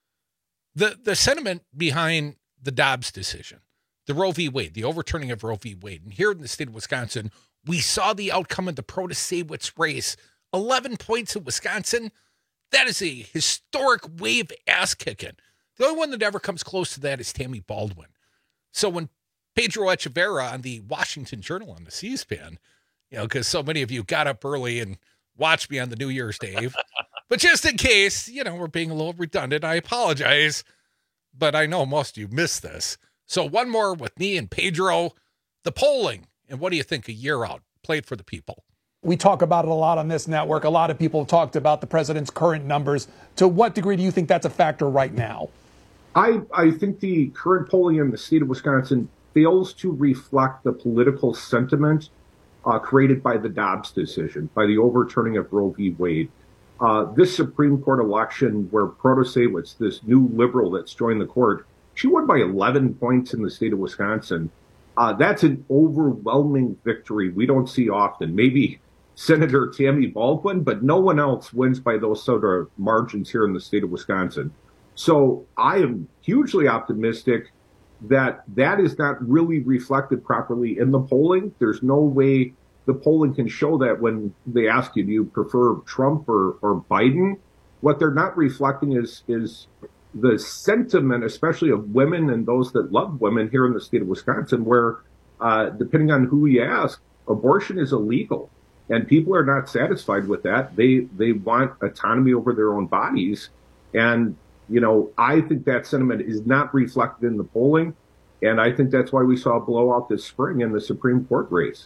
The the sentiment behind the Dobbs decision, the Roe v. Wade, the overturning of Roe v. Wade. And here in the state of Wisconsin, we saw the outcome of the Protasewicz race. eleven points in Wisconsin. That is a historic wave ass kicking. The only one that ever comes close to that is Tammy Baldwin. So when Pedro Echeverria on the Washington Journal on the C-SPAN, you know, because so many of you got up early and watched me on the New Year's Dave. But just in case, you know, we're being a little redundant, I apologize. But I know most of you missed this. So one more with me and Pedro. The polling. And what do you think a year out? Played for the people. We talk about it a lot on this network. A lot of people have talked about the president's current numbers. To what degree do you think that's a factor right now? I, I think the current polling in the state of Wisconsin fails to reflect the political sentiment Uh, created by the Dobbs decision, by the overturning of Roe v. Wade. Uh, this Supreme Court election where Protasewicz, this new liberal that's joined the court, she won by eleven points in the state of Wisconsin. Uh, that's an overwhelming victory we don't see often. Maybe Senator Tammy Baldwin, but no one else wins by those sort of margins here in the state of Wisconsin. So I am hugely optimistic that that is not really reflected properly in the polling. There's no way the polling can show that when they ask you, do you prefer Trump or, or Biden? What they're not reflecting is, is the sentiment, especially of women and those that love women here in the state of Wisconsin, where uh, depending on who you ask, abortion is illegal. And people are not satisfied with that. They, they want autonomy over their own bodies. And You know, I think that sentiment is not reflected in the polling, and I think that's why we saw a blowout this spring in the Supreme Court race.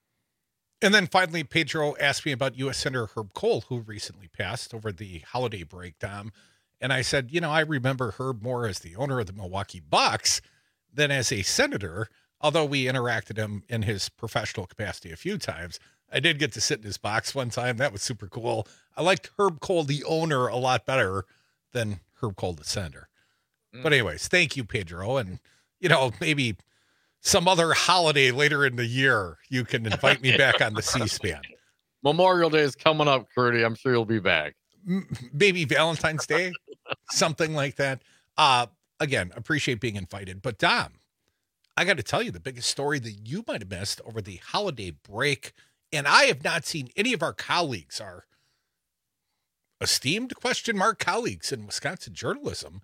And then finally, Pedro asked me about U S Senator Herb Kohl, who recently passed over the holiday break, Tom. And I said, you know, I remember Herb more as the owner of the Milwaukee Bucks than as a senator, although we interacted him in his professional capacity a few times. I did get to sit in his box one time. That was super cool. I liked Herb Kohl, the owner, a lot better than Herb Kohl, the senator. Mm. But anyways, thank you, Pedro. And, you know, maybe some other holiday later in the year, you can invite me back on the C-SPAN. Memorial Day is coming up, Curdy. I'm sure you'll be back. Maybe Valentine's Day, something like that. Uh, again, appreciate being invited. But Dom, I got to tell you, the biggest story that you might have missed over the holiday break, and I have not seen any of our colleagues, our esteemed question mark colleagues in Wisconsin journalism,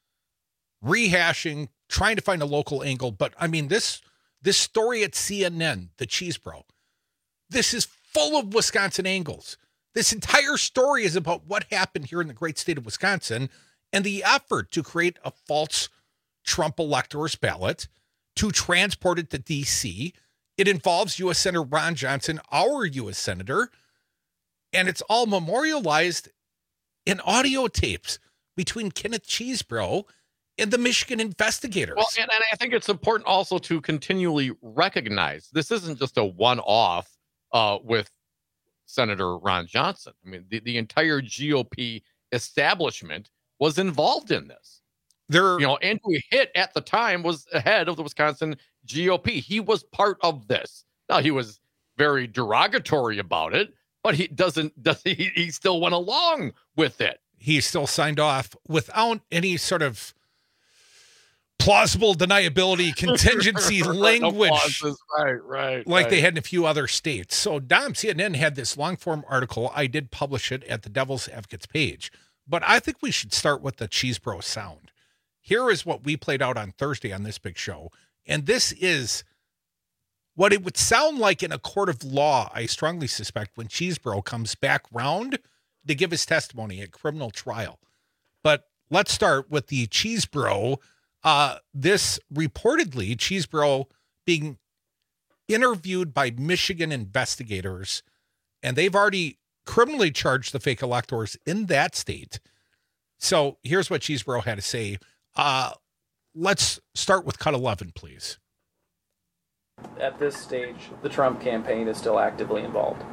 rehashing, trying to find a local angle. But I mean, this this story at C N N, the Cheese Bro, this is full of Wisconsin angles. This entire story is about what happened here in the great state of Wisconsin and the effort to create a false Trump elector's ballot to transport it to D C. It involves U S Senator Ron Johnson, our U S Senator, and it's all memorialized in audio tapes between Kenneth Cheesebro and the Michigan investigators. Well, and, and I think it's important also to continually recognize this isn't just a one-off uh, with Senator Ron Johnson. I mean, the, the entire G O P establishment was involved in this. There, you know, Andrew Hitt at the time was ahead of the Wisconsin G O P. He was part of this. Now, he was very derogatory about it, but he doesn't, does he, he still went along with it. He still signed off without any sort of plausible deniability, contingency language. No right, right. Like right. they had in a few other states. So Dom, C N N had this long form article. I did publish it at the Devil's Advocates page, but I think we should start with the Cheesebro sound. Here is what we played out on Thursday on this big show. And this is what it would sound like in a court of law, I strongly suspect, when Cheesebro comes back round to give his testimony at criminal trial. But let's start with the Cheesebro. Uh, this reportedly, Cheesebro being interviewed by Michigan investigators, and they've already criminally charged the fake electors in that state. So here's what Cheesebro had to say. Uh, let's start with cut eleven, please. At this stage, the Trump campaign is still actively involved.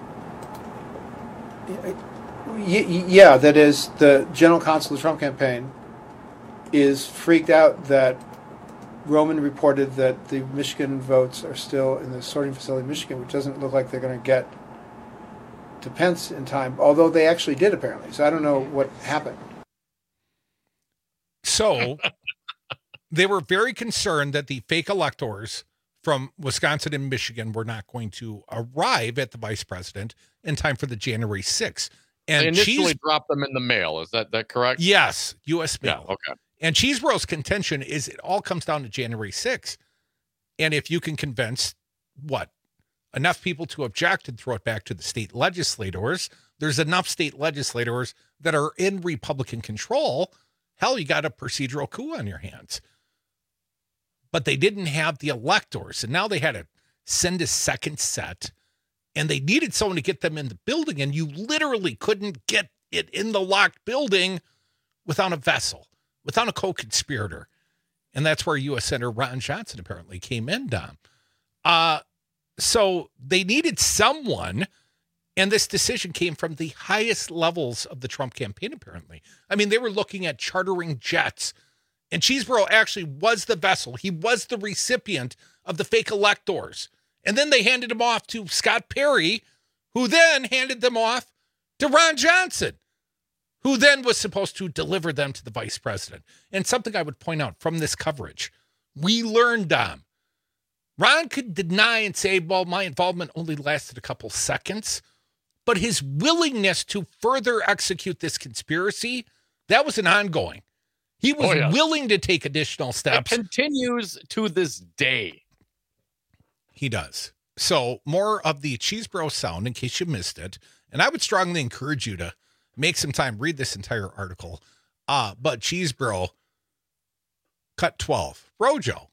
Yeah, that is, the general counsel of the Trump campaign is freaked out that Roman reported that the Michigan votes are still in the sorting facility in Michigan, which doesn't look like they're going to get to Pence in time, although they actually did apparently. So I don't know what happened. So they were very concerned that the fake electors from Wisconsin and Michigan were not going to arrive at the vice president in time for the January sixth. And they initially Cheese- dropped them in the mail. Is that, that correct? Yes, U S mail. Yeah, okay. And Cheesebro's contention is it all comes down to January sixth. And if you can convince, what, enough people to object and throw it back to the state legislators, there's enough state legislators that are in Republican control, hell, you got a procedural coup on your hands. But they didn't have the electors, and now they had to send a second set, and they needed someone to get them in the building, and you literally couldn't get it in the locked building without a vessel, without a co-conspirator. And that's where U S Senator Ron Johnson apparently came in, Dom. Uh, so they needed someone, and this decision came from the highest levels of the Trump campaign, apparently. I mean, they were looking at chartering jets, and Cheesebro actually was the vessel. He was the recipient of the fake electors. And then they handed him off to Scott Perry, who then handed them off to Ron Johnson, who then was supposed to deliver them to the vice president. And something I would point out from this coverage, we learned, Dom, Ron could deny and say, well, my involvement only lasted a couple seconds, but his willingness to further execute this conspiracy, that was an ongoing. He was oh, yeah. willing to take additional steps. It continues to this day. He does. So more of the Cheesebro sound in case you missed it. And I would strongly encourage you to make some time, read this entire article. Uh, but Cheesebro, cut twelve. Rojo.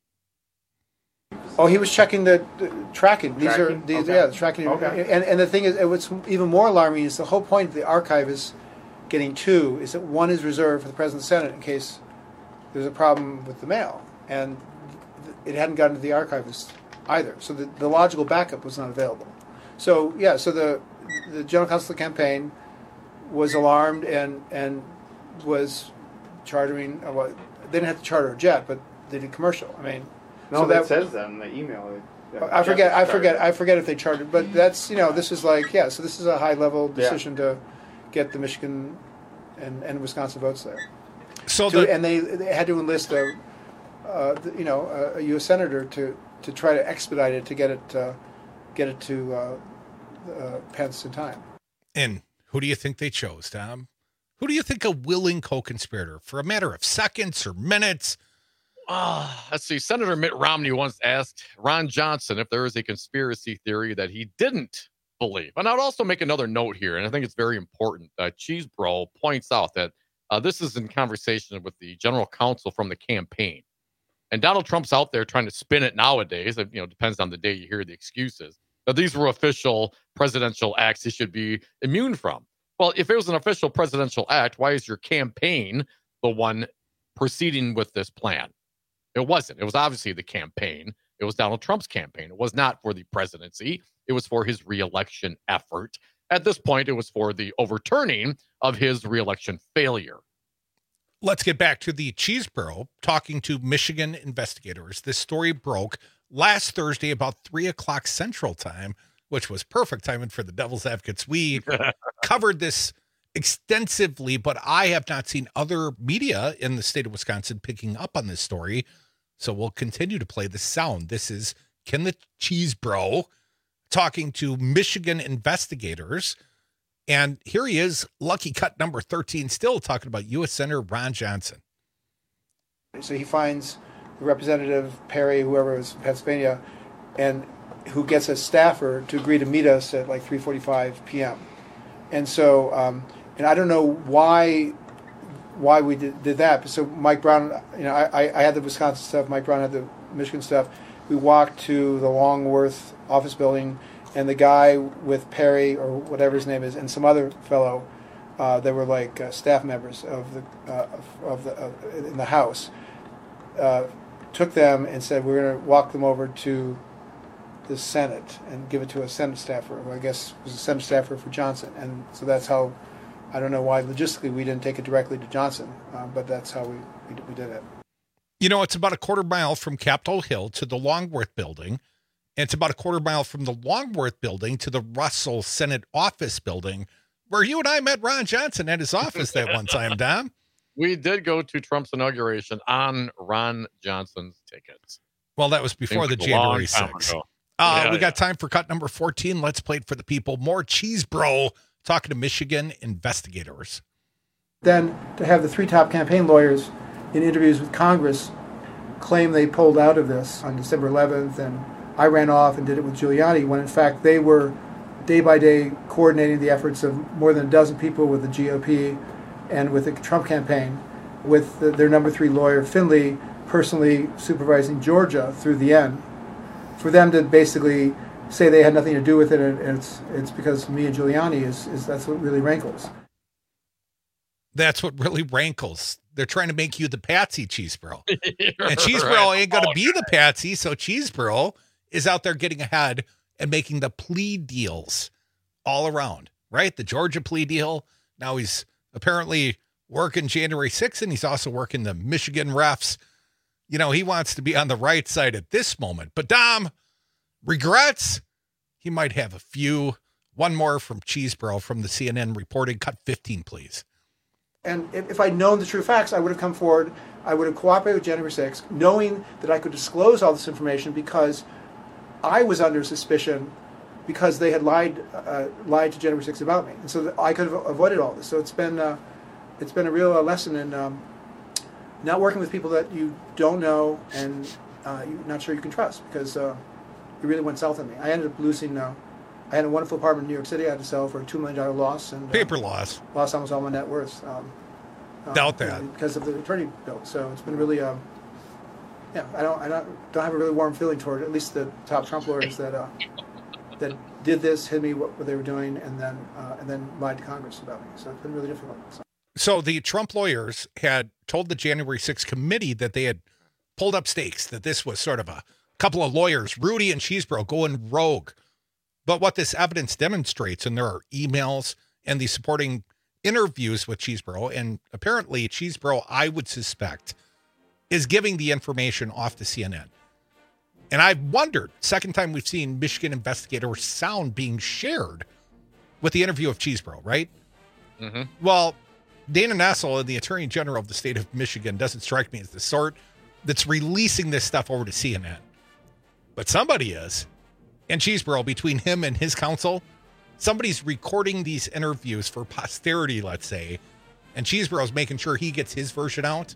Oh, he was checking the, the tracking. These tracking? are these, okay. yeah, the tracking. Okay. And and the thing is, what's even more alarming is the whole point of the archive is getting two. Is that one is reserved for the president and Senate in case there's a problem with the mail, and it hadn't gotten to the archivist either. So the, the logical backup was not available. So yeah, so the the general counsel of the campaign was alarmed and and was chartering. Uh, well, they didn't have to charter a jet, but they did commercial. I mean. No, so that, that says that in the email. I forget. I forget. I forget if they chartered, but that's you know this is like yeah. So this is a high level decision yeah. to get the Michigan and, and Wisconsin votes there. So to, the, and they, they had to enlist a uh, you know a, a U S senator to, to try to expedite it to get it uh, get it to uh, uh, Pence in time. And who do you think they chose, Tom? Who do you think a willing co-conspirator for a matter of seconds or minutes? Uh, let's see. Senator Mitt Romney once asked Ron Johnson if there is a conspiracy theory that he didn't believe. And I'd also make another note here, and I think it's very important. Uh, Cheesebro points out that uh, this is in conversation with the general counsel from the campaign. And Donald Trump's out there trying to spin it nowadays. It, you know, depends on the day you hear the excuses. That these were official presidential acts he should be immune from. Well, if it was an official presidential act, why is your campaign the one proceeding with this plan? It wasn't. It was obviously the campaign. It was Donald Trump's campaign. It was not for the presidency. It was for his reelection effort. At this point, it was for the overturning of his reelection failure. Let's get back to the Cheeseboro talking to Michigan investigators. This story broke last Thursday about three o'clock Central Time, which was perfect timing for the Devil's Advocates. We covered this extensively, but I have not seen other media in the state of Wisconsin picking up on this story. So we'll continue to play the sound. This is Ken the Cheesebro talking to Michigan investigators. And here he is, lucky cut number thirteen, still talking about U S Senator Ron Johnson. So he finds the representative, Perry, whoever was in Pennsylvania, and who gets a staffer to agree to meet us at like three forty-five p.m. And so, um, and I don't know why why we did, did that. But so Mike Brown, you know, I, I had the Wisconsin stuff, Mike Brown had the Michigan stuff. We walked to the Longworth office building, and the guy with Perry, or whatever his name is, and some other fellow, uh, they were like uh, staff members of the uh, of, of the uh, in the house, uh, took them and said we're going to walk them over to the Senate and give it to a Senate staffer, who I guess was a Senate staffer for Johnson. And so that's how, I don't know why logistically we didn't take it directly to Johnson, uh, but that's how we, we we did it. You know, it's about a quarter mile from Capitol Hill to the Longworth building. And it's about a quarter mile from the Longworth building to the Russell Senate office building, where you and I met Ron Johnson at his office that one time, Dom. We did go to Trump's inauguration on Ron Johnson's tickets. Well, that was before the January sixth. Uh, yeah, we got yeah. time for cut number fourteen. Let's play it for the people. More Cheesebro talking to Michigan investigators. Then to have the three top campaign lawyers in interviews with Congress claim they pulled out of this on December eleventh, and I ran off and did it with Giuliani, when in fact they were day by day coordinating the efforts of more than a dozen people with the G O P and with the Trump campaign, with the, their number three lawyer, Finley, personally supervising Georgia through the end. For them to basically say they had nothing to do with it, and it's it's because me and Giuliani, is, is that's what really rankles. That's what really rankles. They're trying to make you the patsy, Cheesebro. And Cheesebro ain't going to be the patsy, so Cheesebro is out there getting ahead and making the plea deals all around, right? The Georgia plea deal. Now he's apparently working January sixth, and he's also working the Michigan refs. You know, he wants to be on the right side at this moment. But Dom, regrets? He might have a few. One more from Cheesebro from the C N N reporting. Cut fifteen, please. And if, if I'd known the true facts, I would have come forward. I would have cooperated with January sixth, knowing that I could disclose all this information because I was under suspicion because they had lied uh, lied to January sixth about me, and so that I could have avoided all this. So it's been uh, it's been a real uh, lesson in um, not working with people that you don't know and uh, you're not sure you can trust, because uh, it really went south on me. I ended up losing. Uh, I had a wonderful apartment in New York City. I had to sell for a two million dollar loss, and uh, paper loss. Lost almost all my net worth. Um, um, Doubt that because of the attorney bill. So it's been really. Um, Yeah, I don't, I don't, don't have a really warm feeling toward at least the top Trump lawyers that uh, that did this, hid me what, what they were doing, and then uh, and then lied to Congress about me. So it's been really difficult. So. so the Trump lawyers had told the January sixth committee that they had pulled up stakes, that this was sort of a couple of lawyers, Rudy and Cheesebro, going rogue. But what this evidence demonstrates, and there are emails and the supporting interviews with Cheesebro, and apparently Cheesebro, I would suspect, is giving the information off to C N N. And I've wondered, second time we've seen Michigan investigator sound being shared with the interview of Cheesebro, right? Mm-hmm. Well, Dana Nessel, the Attorney General of the state of Michigan, doesn't strike me as the sort that's releasing this stuff over to C N N. But somebody is. And Cheesebro, between him and his counsel, somebody's recording these interviews for posterity, let's say, and Cheesebro's making sure he gets his version out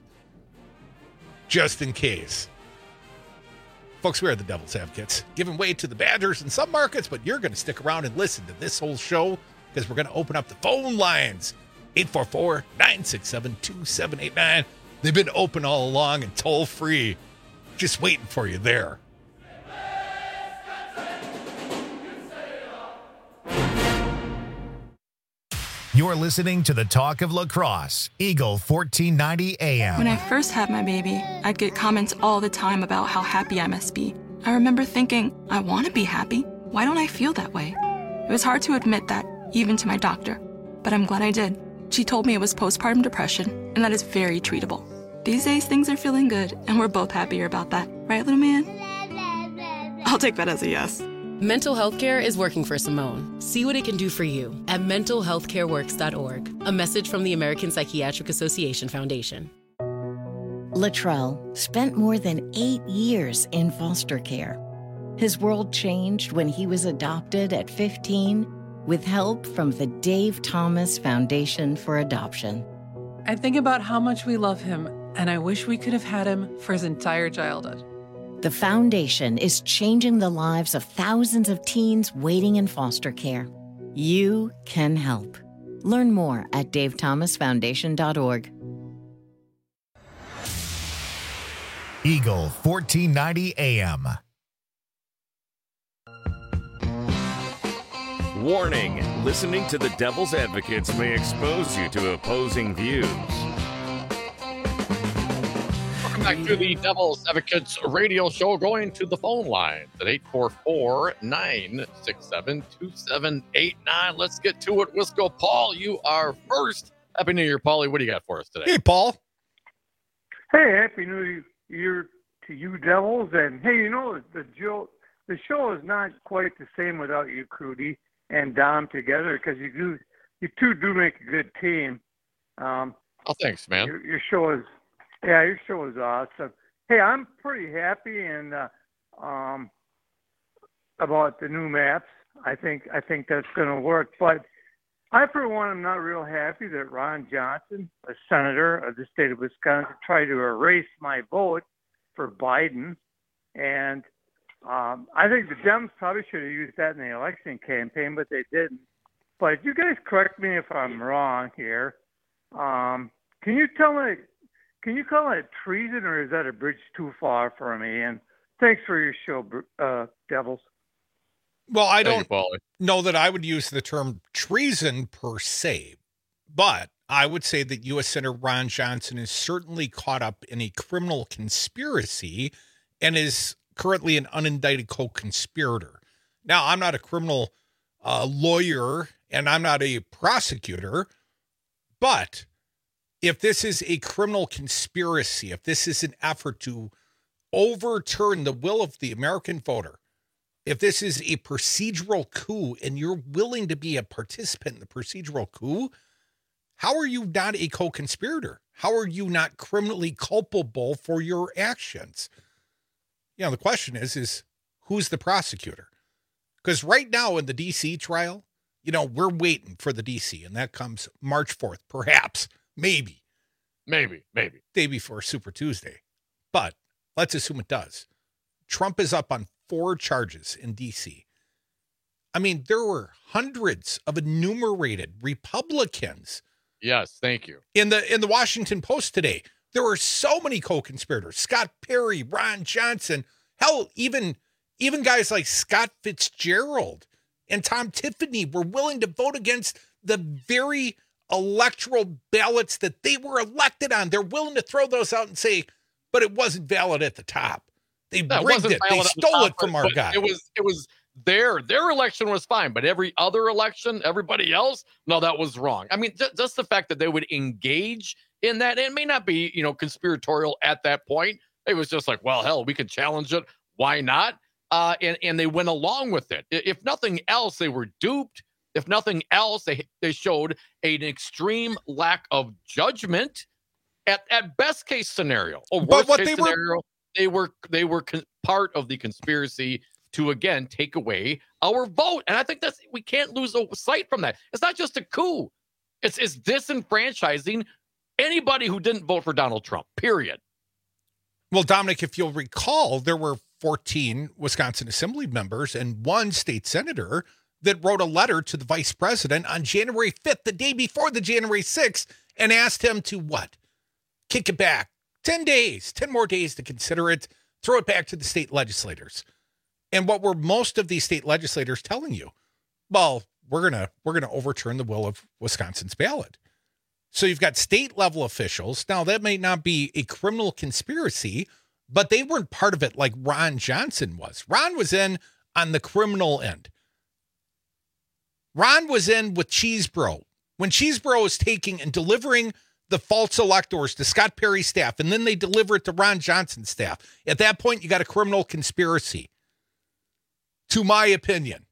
just in case. Folks, we are the Devil's Advocates, giving way to the Badgers in some markets, but you're going to stick around and listen to this whole show because we're going to open up the phone lines. eight four four, nine six seven, two seven eight nine. They've been open all along and toll free. Just waiting for you there. You're listening to the Talk of La Crosse, Eagle fourteen ninety A M. When I first had my baby, I'd get comments all the time about how happy I must be. I remember thinking, I want to be happy. Why don't I feel that way? It was hard to admit that, even to my doctor, but I'm glad I did. She told me it was postpartum depression, and that is very treatable. These days, things are feeling good, and we're both happier about that. Right, little man? I'll take that as a yes. Mental health care is working for Simone. See what it can do for you at mental health care works dot org. A message from the American Psychiatric Association Foundation. Latrell spent more than eight years in foster care. His world changed when he was adopted at fifteen with help from the Dave Thomas Foundation for Adoption. I think about how much we love him, and I wish we could have had him for his entire childhood. The foundation is changing the lives of thousands of teens waiting in foster care. You can help. Learn more at dave thomas foundation dot org. Eagle fourteen ninety A M. Warning, listening to the Devil's Advocates may expose you to opposing views. Welcome back to the Devil's Advocates radio show. Going to the phone line at eight four four, nine six seven, two seven eight nine. Let's get to it. Wisco Paul, you are first. Happy New Year, Paulie. What do you got for us today? Hey, Paul. Hey, Happy New Year to you, Devils. And, hey, you know, the, Joe, the show is not quite the same without you, Crudy and Dom together, because you do, you two do make a good team. Um, oh, thanks, man. Your, your show is, yeah, your show is awesome. Hey, I'm pretty happy and uh, um, about the new maps. I think I think that's going to work. But I, for one, am not real happy that Ron Johnson, a senator of the state of Wisconsin, tried to erase my vote for Biden. And Um, I think the Dems probably should have used that in the election campaign, but they didn't. But you guys correct me if I'm wrong here. Um, can you tell me, can you call it treason, or is that a bridge too far for me? And thanks for your show, uh, Devils. Well, I don't you, know that I would use the term treason per se, but I would say that U S Senator Ron Johnson is certainly caught up in a criminal conspiracy and is currently an unindicted co-conspirator. Now, I'm not a criminal uh, lawyer and I'm not a prosecutor, but if this is a criminal conspiracy, if this is an effort to overturn the will of the American voter, if this is a procedural coup and you're willing to be a participant in the procedural coup, how are you not a co-conspirator? How are you not criminally culpable for your actions? You know, the question is, is who's the prosecutor? Because right now in the D C trial, you know, we're waiting for the D C, and that comes March fourth, perhaps, maybe. Maybe, maybe. Day before Super Tuesday. But let's assume it does. Trump is up on four charges in D C. I mean, there were hundreds of enumerated Republicans. Yes, thank you. In the in the Washington Post today, there were so many co-conspirators. Scott Perry, Ron Johnson, hell, even, even guys like Scott Fitzgerald and Tom Tiffany were willing to vote against the very electoral ballots that they were elected on. They're willing to throw those out and say, but it wasn't valid at the top. They that rigged it. They stole the it from our guy. It was, it was their, their election was fine, but every other election, everybody else, no, that was wrong. I mean, j- just the fact that they would engage in that, it may not be, you know, conspiratorial at that point. It was just like, well, hell, we could challenge it. Why not? Uh, and, and they went along with it. If nothing else, they were duped. If nothing else, they they showed an extreme lack of judgment at, at best case scenario. Or worst case they scenario, were... they were they were con- part of the conspiracy to, again, take away our vote. And I think that's, we can't lose sight from that. It's not just a coup. It's, it's disenfranchising anybody who didn't vote for Donald Trump, period. Well, Dominic, if you'll recall, there were fourteen Wisconsin Assembly members and one state senator that wrote a letter to the vice president on January fifth, the day before the January sixth, and asked him to what? Kick it back. ten days, ten more days to consider it, throw it back to the state legislators. And what were most of these state legislators telling you? Well, we're going to we're going to overturn the will of Wisconsin's ballot. So you've got state level officials. Now, that may not be a criminal conspiracy, but they weren't part of it like Ron Johnson was. Ron was in on the criminal end. Ron was in with Cheesebro When Cheeseborough is taking and delivering the false electors to Scott Perry's staff, and then they deliver it to Ron Johnson's staff, at that point, you got a criminal conspiracy, to my opinion.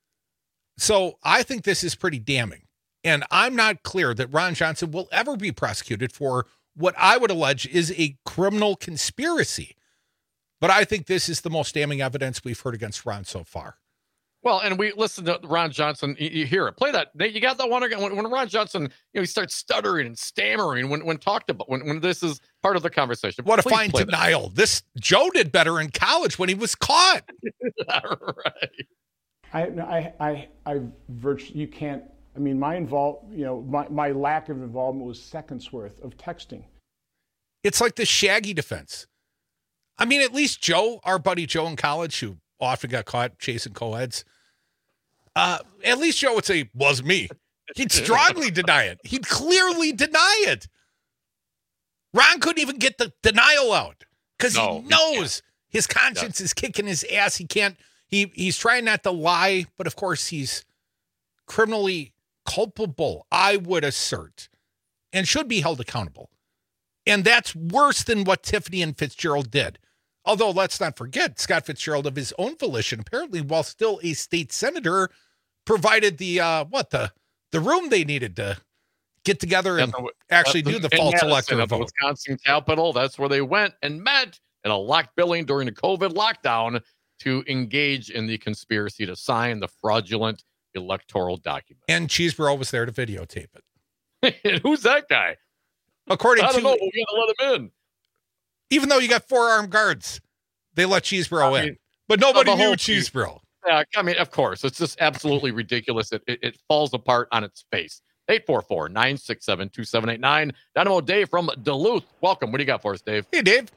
So I think this is pretty damning. And I'm not clear that Ron Johnson will ever be prosecuted for what I would allege is a criminal conspiracy. But I think this is the most damning evidence we've heard against Ron so far. Well, and we listen to Ron Johnson. You, you hear it. Play that. You got that one again. When, when Ron Johnson, you know, he starts stuttering and stammering when, when talked about, when, when this is part of the conversation. What Please a fine denial. That. This Joe did better in college when he was caught. Right. I, I, I, I virtually, you can't, I mean, my involve, you know, my, my lack of involvement was seconds worth of texting. It's like the Shaggy defense. I mean, at least Joe, our buddy Joe in college, who often got caught chasing co-eds, uh, at least Joe would say, was me. He'd strongly deny it. He'd clearly deny it. Ron couldn't even get the denial out because no, he knows he his conscience yeah. is kicking his ass. He can't, he he's trying not to lie, but of course he's criminally culpable, I would assert, and should be held accountable. And that's worse than what Tiffany and Fitzgerald did. Although, let's not forget, Scott Fitzgerald, of his own volition, apparently while still a state senator, provided the, uh, what, the the room they needed to get together and yeah, actually do the false elector vote. The Wisconsin Capitol, that's where they went and met in a locked building during the COVID lockdown to engage in the conspiracy to sign the fraudulent electoral document. And Cheeseborough was there to videotape it. And who's that guy? According I to, don't know. We gotta let him in. Even though you got four armed guards, they let Cheeseborough I mean, in. But nobody knew Cheeseborough. Yeah, I mean, of course. It's just absolutely ridiculous. It, it, it falls apart on its face. eight four four, nine six seven, two seven eight nine. Dynamo Dave from Duluth. Welcome. What do you got for us, Dave? Hey, Dave.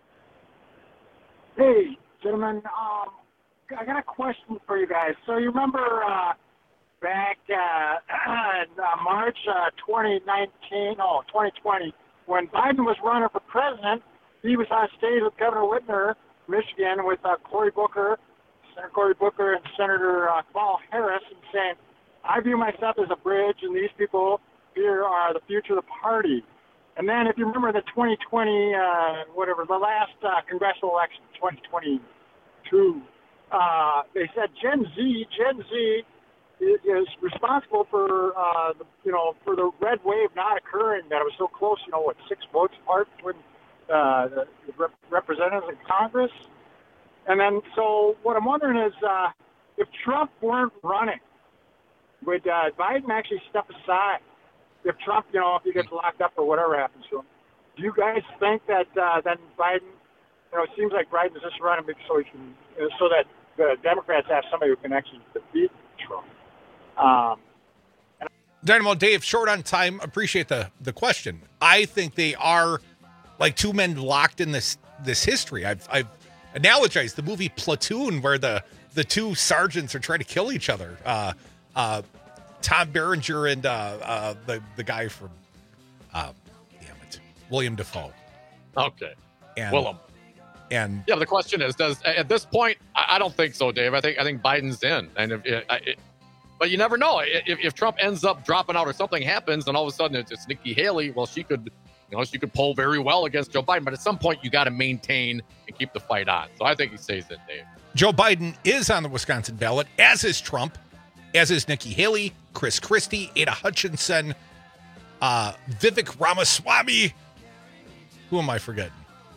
Hey, gentlemen. Um, I got a question for you guys. So you remember uh, back uh, in uh, March uh, twenty nineteen, oh, twenty twenty, when Biden was running for president, he was on stage with Governor Whitmer, Michigan, with uh, Cory Booker, Senator Cory Booker, and Senator uh, Kamala Harris, and saying, I view myself as a bridge, and these people here are the future of the party. And then if you remember the twenty twenty, uh, whatever, the last uh, congressional election, twenty twenty-two, uh, they said Gen Z, Gen Z is responsible for, uh, the, you know, for the red wave not occurring, that it was so close, you know, what, six votes apart between uh, the rep- representatives in Congress. And then, so what I'm wondering is, uh, if Trump weren't running, would uh, Biden actually step aside? If Trump, you know, if he gets locked up or whatever happens to him, do you guys think that uh, then Biden, you know, it seems like Biden's just running so he can, you know, so that the Democrats have somebody who can actually defeat Trump? Um, Dynamo Dave, short on time. Appreciate the the question. I think they are like two men locked in this this history. I've I've analogized the movie Platoon, where the the two sergeants are trying to kill each other. Uh, uh, Tom Berenger and uh, uh, the the guy from uh, damn it, William Dafoe. Okay, and Willem. And yeah, the question is, does at this point? I, I don't think so, Dave. I think I think Biden's in, and if it, it, but you never know. If, if Trump ends up dropping out or something happens, and all of a sudden it's, it's Nikki Haley, well, she could, you know, she could poll very well against Joe Biden. But at some point, you got to maintain and keep the fight on. So I think he stays in, Dave. Joe Biden is on the Wisconsin ballot, as is Trump, as is Nikki Haley, Chris Christie, Ada Hutchinson, uh, Vivek Ramaswamy. Who am I forgetting?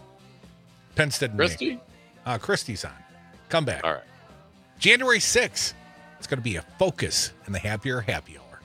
Pence didn't Christie? Uh, Christie's on. Come back. All right. January sixth. It's going to be a focus in the Happier Happy Hour.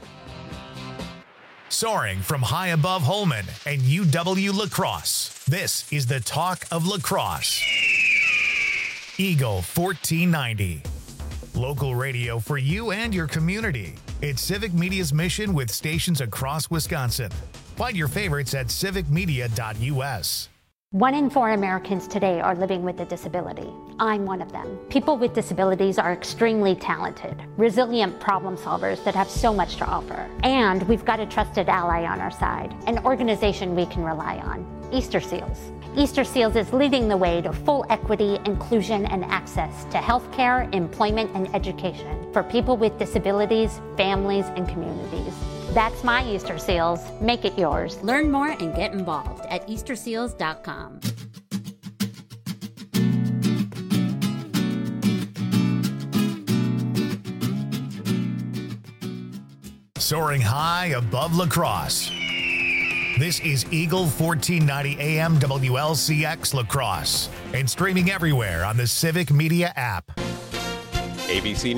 Soaring from high above Holmen and U W La Crosse, this is the talk of La Crosse. Eagle fourteen ninety. Local radio for you and your community. It's Civic Media's mission with stations across Wisconsin. Find your favorites at civic media dot u s. One in four Americans today are living with a disability. I'm one of them. People with disabilities are extremely talented, resilient problem solvers that have so much to offer. And we've got a trusted ally on our side, an organization we can rely on, Easter Seals. Easter Seals is leading the way to full equity, inclusion, and access to healthcare, employment, and education for people with disabilities, families, and communities. That's my Easter Seals. Make it yours. Learn more and get involved at easter seals dot com. Soaring high above La Crosse. This is Eagle fourteen ninety A M W L C X La Crosse and streaming everywhere on the Civic Media app. A B C